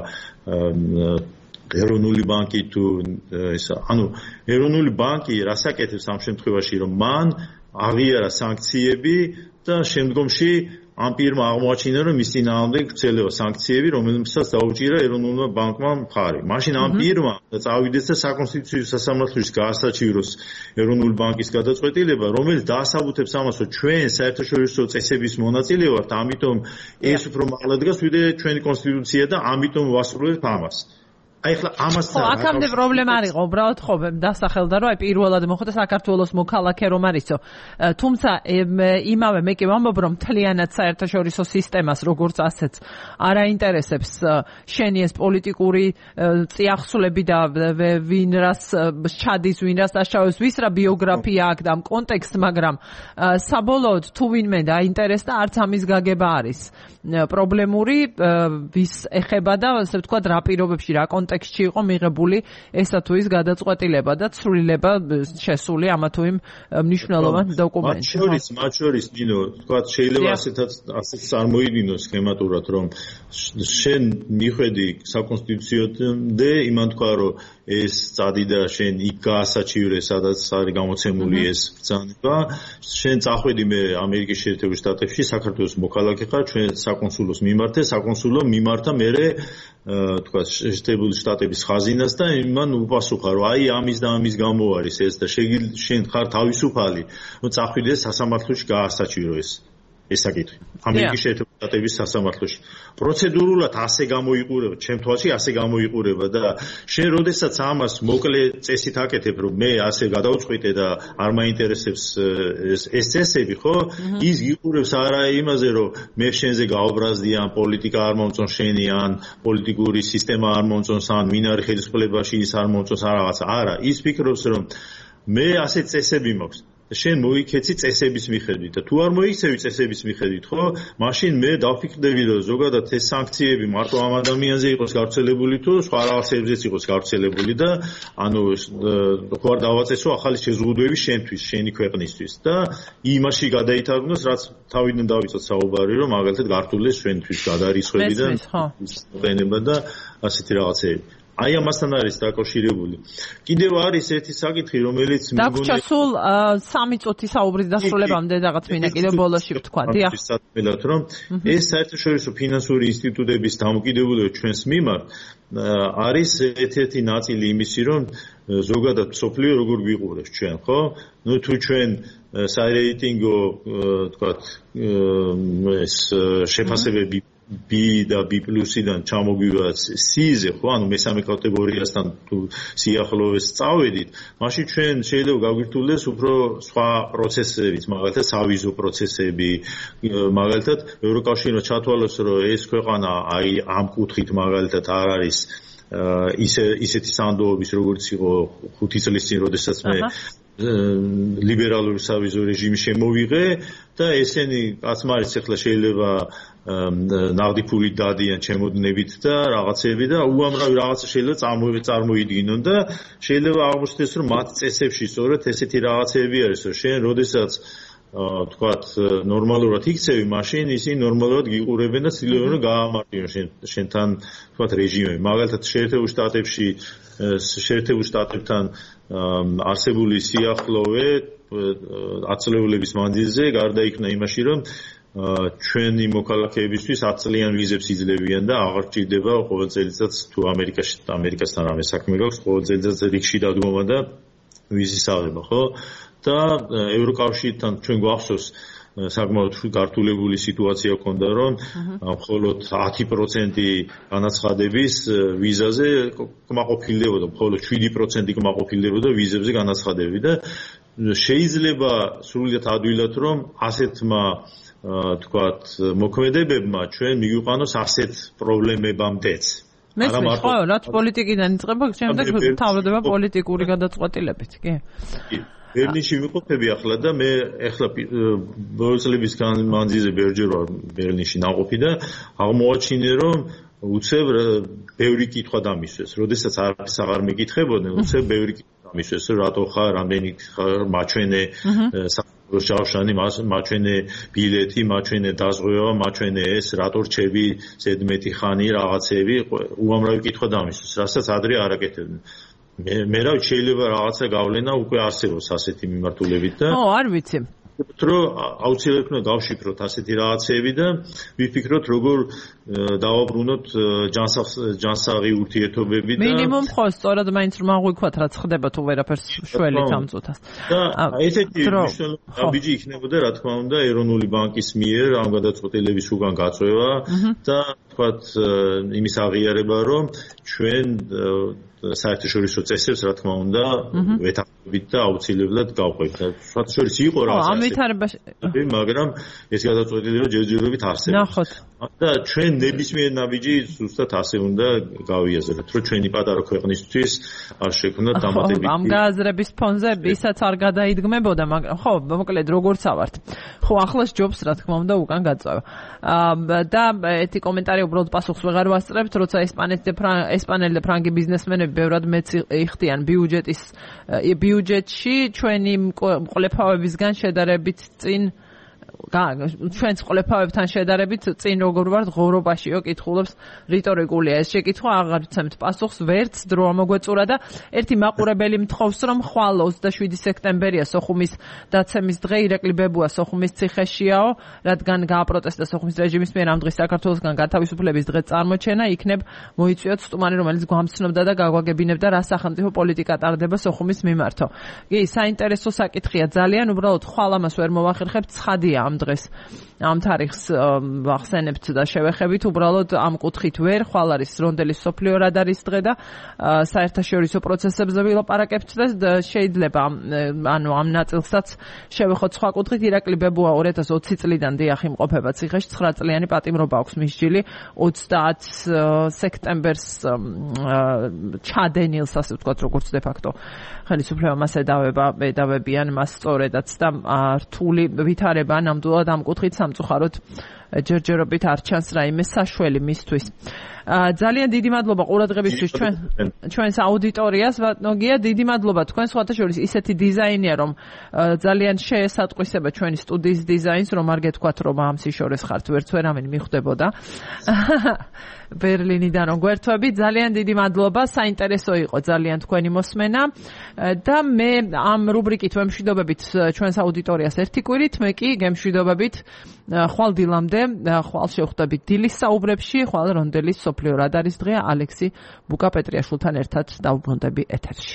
ეროვნული ბანკი თუ ესა, ანუ ეროვნული ბანკი რასაკეთებს ამ შემთხვევაში, რომ მან აღიარა სანქციები და შემდგომში ამ პირმა აღმოაჩინა, რომ მის წინააღმდეგ გრძელდება სანქციები, რომელსაც დაუჭირა ეროვნულმა ბანკმა მხარი. მაშინ ამ პირმა წავიდეს და საკონსტიტუციო სასამართლოში გაასაჩივროს ეროვნული ბანკის გადაწყვეტილება, რომელიც დაასაბუთებს ამას, რომ ჩვენ საერთაშორისო წესების მონაწილე ვართ, ამიტომ ეს უფრო მაღლა დგას, ვიდრე ჩვენი კონსტიტუცია და ამიტომ ვასრულებთ ამას. აი ახლა ამასთან აქამდე პრობლემა არ იყო, უბრალოდ ხო დასახელდა, რომ აი პირველად მოხდა საქართველოს მოქალაქე რომ არისო. თუმცა იმავე მე კი ვამბობ, რომ მთლიანად საერთაშორისო სისტემას როგორც ასეც არ აინტერესებს შენი ეს პოლიტიკური წიაღსვლები და ვინ რას ჩადის, ვინ რას დაშავებს, ვის რა ბიოგრაფია აქვს და კონტექსტ, მაგრამ საბოლოოდ თუ ვინმე დაინტერესდა, არც ამის გაგება არის პრობლემური, ვის ეხება და ასე ვთქვათ, რა პირობებში, რა კონტექსტში იყო მიღებული ესა თუ ის გადაწყვეტილება და ცვლილება შესული ამა თუ იმ მნიშვნელოვან დოკუმენტში. მათ შორის, ნინო, ვთქვათ, შეიძლება ასეთ წარმოიდგინოს სქემატურად, რომ შენ მიხვედი საკონსტიტუციამდე, იმან თქვა, რომ ეს წადი და შენ იქ გაასაჩივრე, სადაც არის გამოცემული ეს ბრძანება, შენ წახვედი მე ამერიკის შეერთებულ შტატებში, საქართველოს მოქალაქე ხარ, ჩვენ საკონსულოს მიმართე, საკონსულო მიმართა მერე თქვა შეერთებული შტატების ხაზინას და იმან უპასუხა, რომ აი ამის და ამის გამო არის ეს და შენ ხარ თავისუფალი, რომ წახვიდე სასამართლოში გაასაჩირო ეს საკითხი. ამერიკის შეერთებული შტატების სასამართლოში. პროცედურულად ასე გამოიყურება, ჩემ თვალში ასე გამოიყურება და შენ როდესაც ამას მოკლე წესით აკეთებ, რომ მე ასე გადავწყვიტე და არ მაინტერესებს ეს წესები, ხო? ის იყურებს არა იმაზე, რომ მე შენზე გაობრაზდი ან პოლიტიკა არ მომწონს შენი ან პოლიტიკური სისტემა არ მომწონს ან ვინ არის ხელისუფლებაში ის არ მომწონს ან რაღაცა. არა, ის ფიქრობს, რომ მე ასე წესები მაქვს. შენ მოიქეცი წესების მიხედვით და თუ არ მოიქცევი წესების მიხედვით, ხო? მაშინ მე დავფიქრდები, რომ ზოგადად ეს სანქციები მარტო ამ ადამიანზე იყოს გავრცელებული თუ სხვა რაღაცებზეც იყოს გავრცელებული და ანუ ხო არ დავაწესო ახალი შეზღუდვები შენთვის, შენი ქვეყნისთვის და იმაში გადაითარგმნოს, რაც თავიდან დავიწყოთ საუბარი, რომ მაგალითად გართულდეს ჩვენთვის გადარისხვები და ენება და ასეთი რაღაცები. აი ამასთან არის დაკავშირებული. კიდევ არის ერთი საკითხი, რომელიც დაგვრჩა სულ 3 წუთი საუბრის დასრულებამდე რაღაც მინდა კიდევ ბოლოში ვთქვა. დიახ. რომ ეს საერთაშორისო ფინანსური ინსტიტუტების დამოკიდებულება ჩვენს მიმართ არის ერთ-ერთი ნაწილი იმისი, რომ ზოგადად მსოფლიო როგორ გვიყურებს ჩვენ, ხო? ნუ თუ ჩვენ სარეიტინგო, თქვათ, ეს შეფასებები B და B+-დან ჩამოგვივა C-ზე, ხო, ანუ მესამე კატეგორიასთან თუ სიახლოვეს წავედით, მაშინ ჩვენ შეიძლება გაგვირთულდეს უფრო სხვა პროცესებით, მაგალითად სავიზო პროცესები, მაგალითად ევროკავშირმა ჩათვალოს, რომ ეს ქვეყანა აი ამ კუთხით მაგალითად არ არის ისეთი სანდოობის, როგორც იყო 5 წლის წინ, როდესაც მე ლიბერალური სავიზო რეჟიმი შემოვიღე და ესენი კაცმარიც ახლა შეიძლება ნაღდი ფული დადიან ჩემოდნებით და რაღაცები და უამრავი რაღაცა შეიძლება წარმოიდგინონ და შეიძლება აღმოჩნდეს, რომ მათ წესებში სწორედ ესეთი რაღაცები არის, რომ შენ როდესაც თქვათ ნორმალურად იქცევი, მაშინ ისინი ნორმალურად გიყურებენ და ცდილობენ რომ გაამარტივონ შენთან თქვათ რეჟიმები. მაგალითად შეერთებულ შტატებთან არსებული სიახლოვე ათწლეულების მანძილზე გარდა იქნა იმაში, რომ ჩვენი მოქალაქეებისთვის 10 წლიან ვიზებს იძლევიან და აღარ ჭირდება ყოველ წელიწად თუ ამერიკასთან რამე საქმე გაქვს, ყოველ წელიწად რიგში დადგომა და ვიზის აღება, ხო? და ევროკავშირთან ჩვენ გვახსოვს საკმაოდ გართულებული სიტუაცია ჰქონდა, რომ მხოლოდ 10% განაცხადების ვიზაზე კმაყოფილდებოდა, მხოლოდ 7% კმაყოფილდებოდა ვიზებზე განაცხადები და შეიძლება სრულიად ადვილად, რომ ასეთმა თქვათ მოქმედებებმა ჩვენ მიგვიყვანოს ასეთ პრობლემებამდეც. მესმის, ხო, რაც პოლიტიკიდან იწყება, შემდეგ თავდება პოლიტიკური გადაწყვეტილებით, კი? ბერლინში ვიმყოფები ახლა და მე ახლა ბოლო წლების მანძილზე ბევრჯერ ვარ ბერლინში ნაყოფი და აღმოაჩინე, რომ უცებ ბევრი კითხვა დამისვეს. როდესაც არც აღარ მეკითხებოდნენ, უცებ ბევრი კითხვა დამისვეს, რატო ხარ, რამდენი ხარ მაჩვენე ჯავშანი, მაჩვენე ბილეთი, მაჩვენე დაზღვევა, მაჩვენე ეს, რატო რჩები ზედმეტი ხანი, რაღაცები, უამრავი კითხვა დამისვეს, რასაც ადრე არ აკეთებდნენ. მე რა შეიძლება რაღაცა გავლენა უკვე არსებობს ასეთი მიმართულებით და ო არ ვიცი რომ აუცილებლად უნდა გავშიფროთ ასეთი რაღაცეები და ვიფიქროთ როგორ დავაბრუნოთ ჯანსაღი ურთიერთობები და მინიმუმ ხო სწორად მაინც რომ აღვიქვათ რაც ხდება თუ ვერაფერს შველით ამ წუთას. და ესეთი მნიშვნელოვანი ბიჯი იქნებოდა რა თქმა უნდა ეროვნული ბანკის მიერ ამ გადაწყვეტილების უკან გაწევა და თქვათ იმის აღიარება რომ ჩვენ საერთაშორისო წესებს რა თქმა უნდა ვეთანხმებით და აუცილებლად გავყვეთ. საერთაშორისო იყო რაღაც ამ ვითარებაში მაგრამ ეს გადაწყვეტილი რომ ჯერჯერობით არსებობს. ნახოთ. და ჩვენ ნებისმიერ ნაბიჯი ზუსტად ასე უნდა გავიაზროთ, რომ ჩვენი პატარა ქვეყნისთვის არ შექმნათ დამატებითი. ამ გააზრების ფონზე ისაც არ გადაიდგმებოდა, მაგრამ ხო, მოკლედ როგორც ავართ. ხო, ახლა ჯობს რა თქმა უნდა უკან გაწევა. და ეთი კომენტარი უბრალოდ პასუხს ვეღარ ვასწრებთ, როცა ესპანელი და ფრანგი ბიზნესმენები ბევრად მეც იხდიან ბიუჯეტში ჩვენი მკვლელობებისგან შედარებით წინ ჩვენს ყოლეფავებთან შედარებით წინ როგორ ვართ ღორობაშიო კითხულობს რიტორიკულია ეს შეკითხვა აღარ ვცემთ პასუხს ვერც დრო ამოგვეწურა და ერთი მაყურებელი მთხოვს რომ ხვალ 27 სექტემბერია სოხუმის დაცემის დღე ირაკლი ბებუა სოხუმის ციხეშიაო რადგან გააპროტესტა სოხუმის რეჟიმის მიერ ამ დღეს საქართველოსგან გათავისუფლების დღე წარმოჩენა იქნებ მოიწვიოთ სტუმარი რომელიც გვამცნობდა და გაგვაგებინებდა რა სახელმწიფო პოლიტიკა ტარდება სოხუმის მიმართო კი საინტერესო საკითხია ძალიან უბრალოდ ხვალ ამას ვერ მოვახერხებ ცხადია ამ დღეს ამ თარიღს ვახსენებთ და შევეხებით უბრალოდ ამ კუთხით ვერ ხვალ არის რონდელის სოფლიო რადარის დღე და საერთაშორისო პროცესებზე ვილაპარაკებთ და შეიძლება ანუ ამ ნაწილსაც შევეხოთ სხვა კუთხით ირაკლი ბებუა 2020 წლიდან დიახ იმყოფება ციხეში 9 წლიანი პატიმრობა აქვს მის ჯილი 30 სექტემბერს ჩადენილს ასე ვთქვათ როგორც დე ფაქტო ხელისუფლება მას ედავებიან მას სწორედაც და რთული ვითარება ნამდვილად ამ კუთხით სამწუხაროდ ჯერჯერობით არ ჩანს რაიმე საშველი მისთვის. ძალიან დიდი მადლობა ყურადღებისთვის ჩვენს აუდიტორიას ვატნოგია დიდი მადლობა თქვენ სხვათა შორის ისეთი დიზაინია რომ ძალიან შეესატყვისება ჩვენი სტუდიის დიზაინს რომ არ გეთქვათ რომ ამ სიშორეს ხართ ვერც ვერავინ მიხვდებოდა ბერლინიდან რომ გვერთვები ძალიან დიდი მადლობა საინტერესო იყო ძალიან თქვენი მოსმენა და მე ამ რუბრიკით ვემშვიდობებით ჩვენს აუდიტორიას ერთი კვირით მე კი გემშვიდობებით ხვალ დილამდე ხვალ შევხვდებით დილის საუბრებში ხვალ რონდელის სოფლიო რადარის დღეა ალექსი ბუკა-პეტრიაშვილთან ერთად დავბრუნდები ეთერში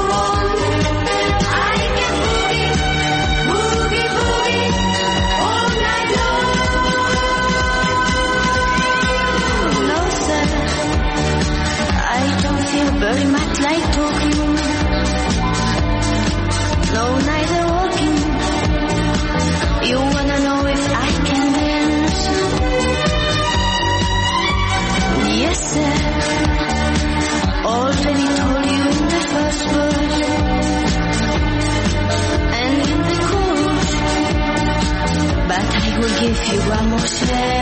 Oh y vamos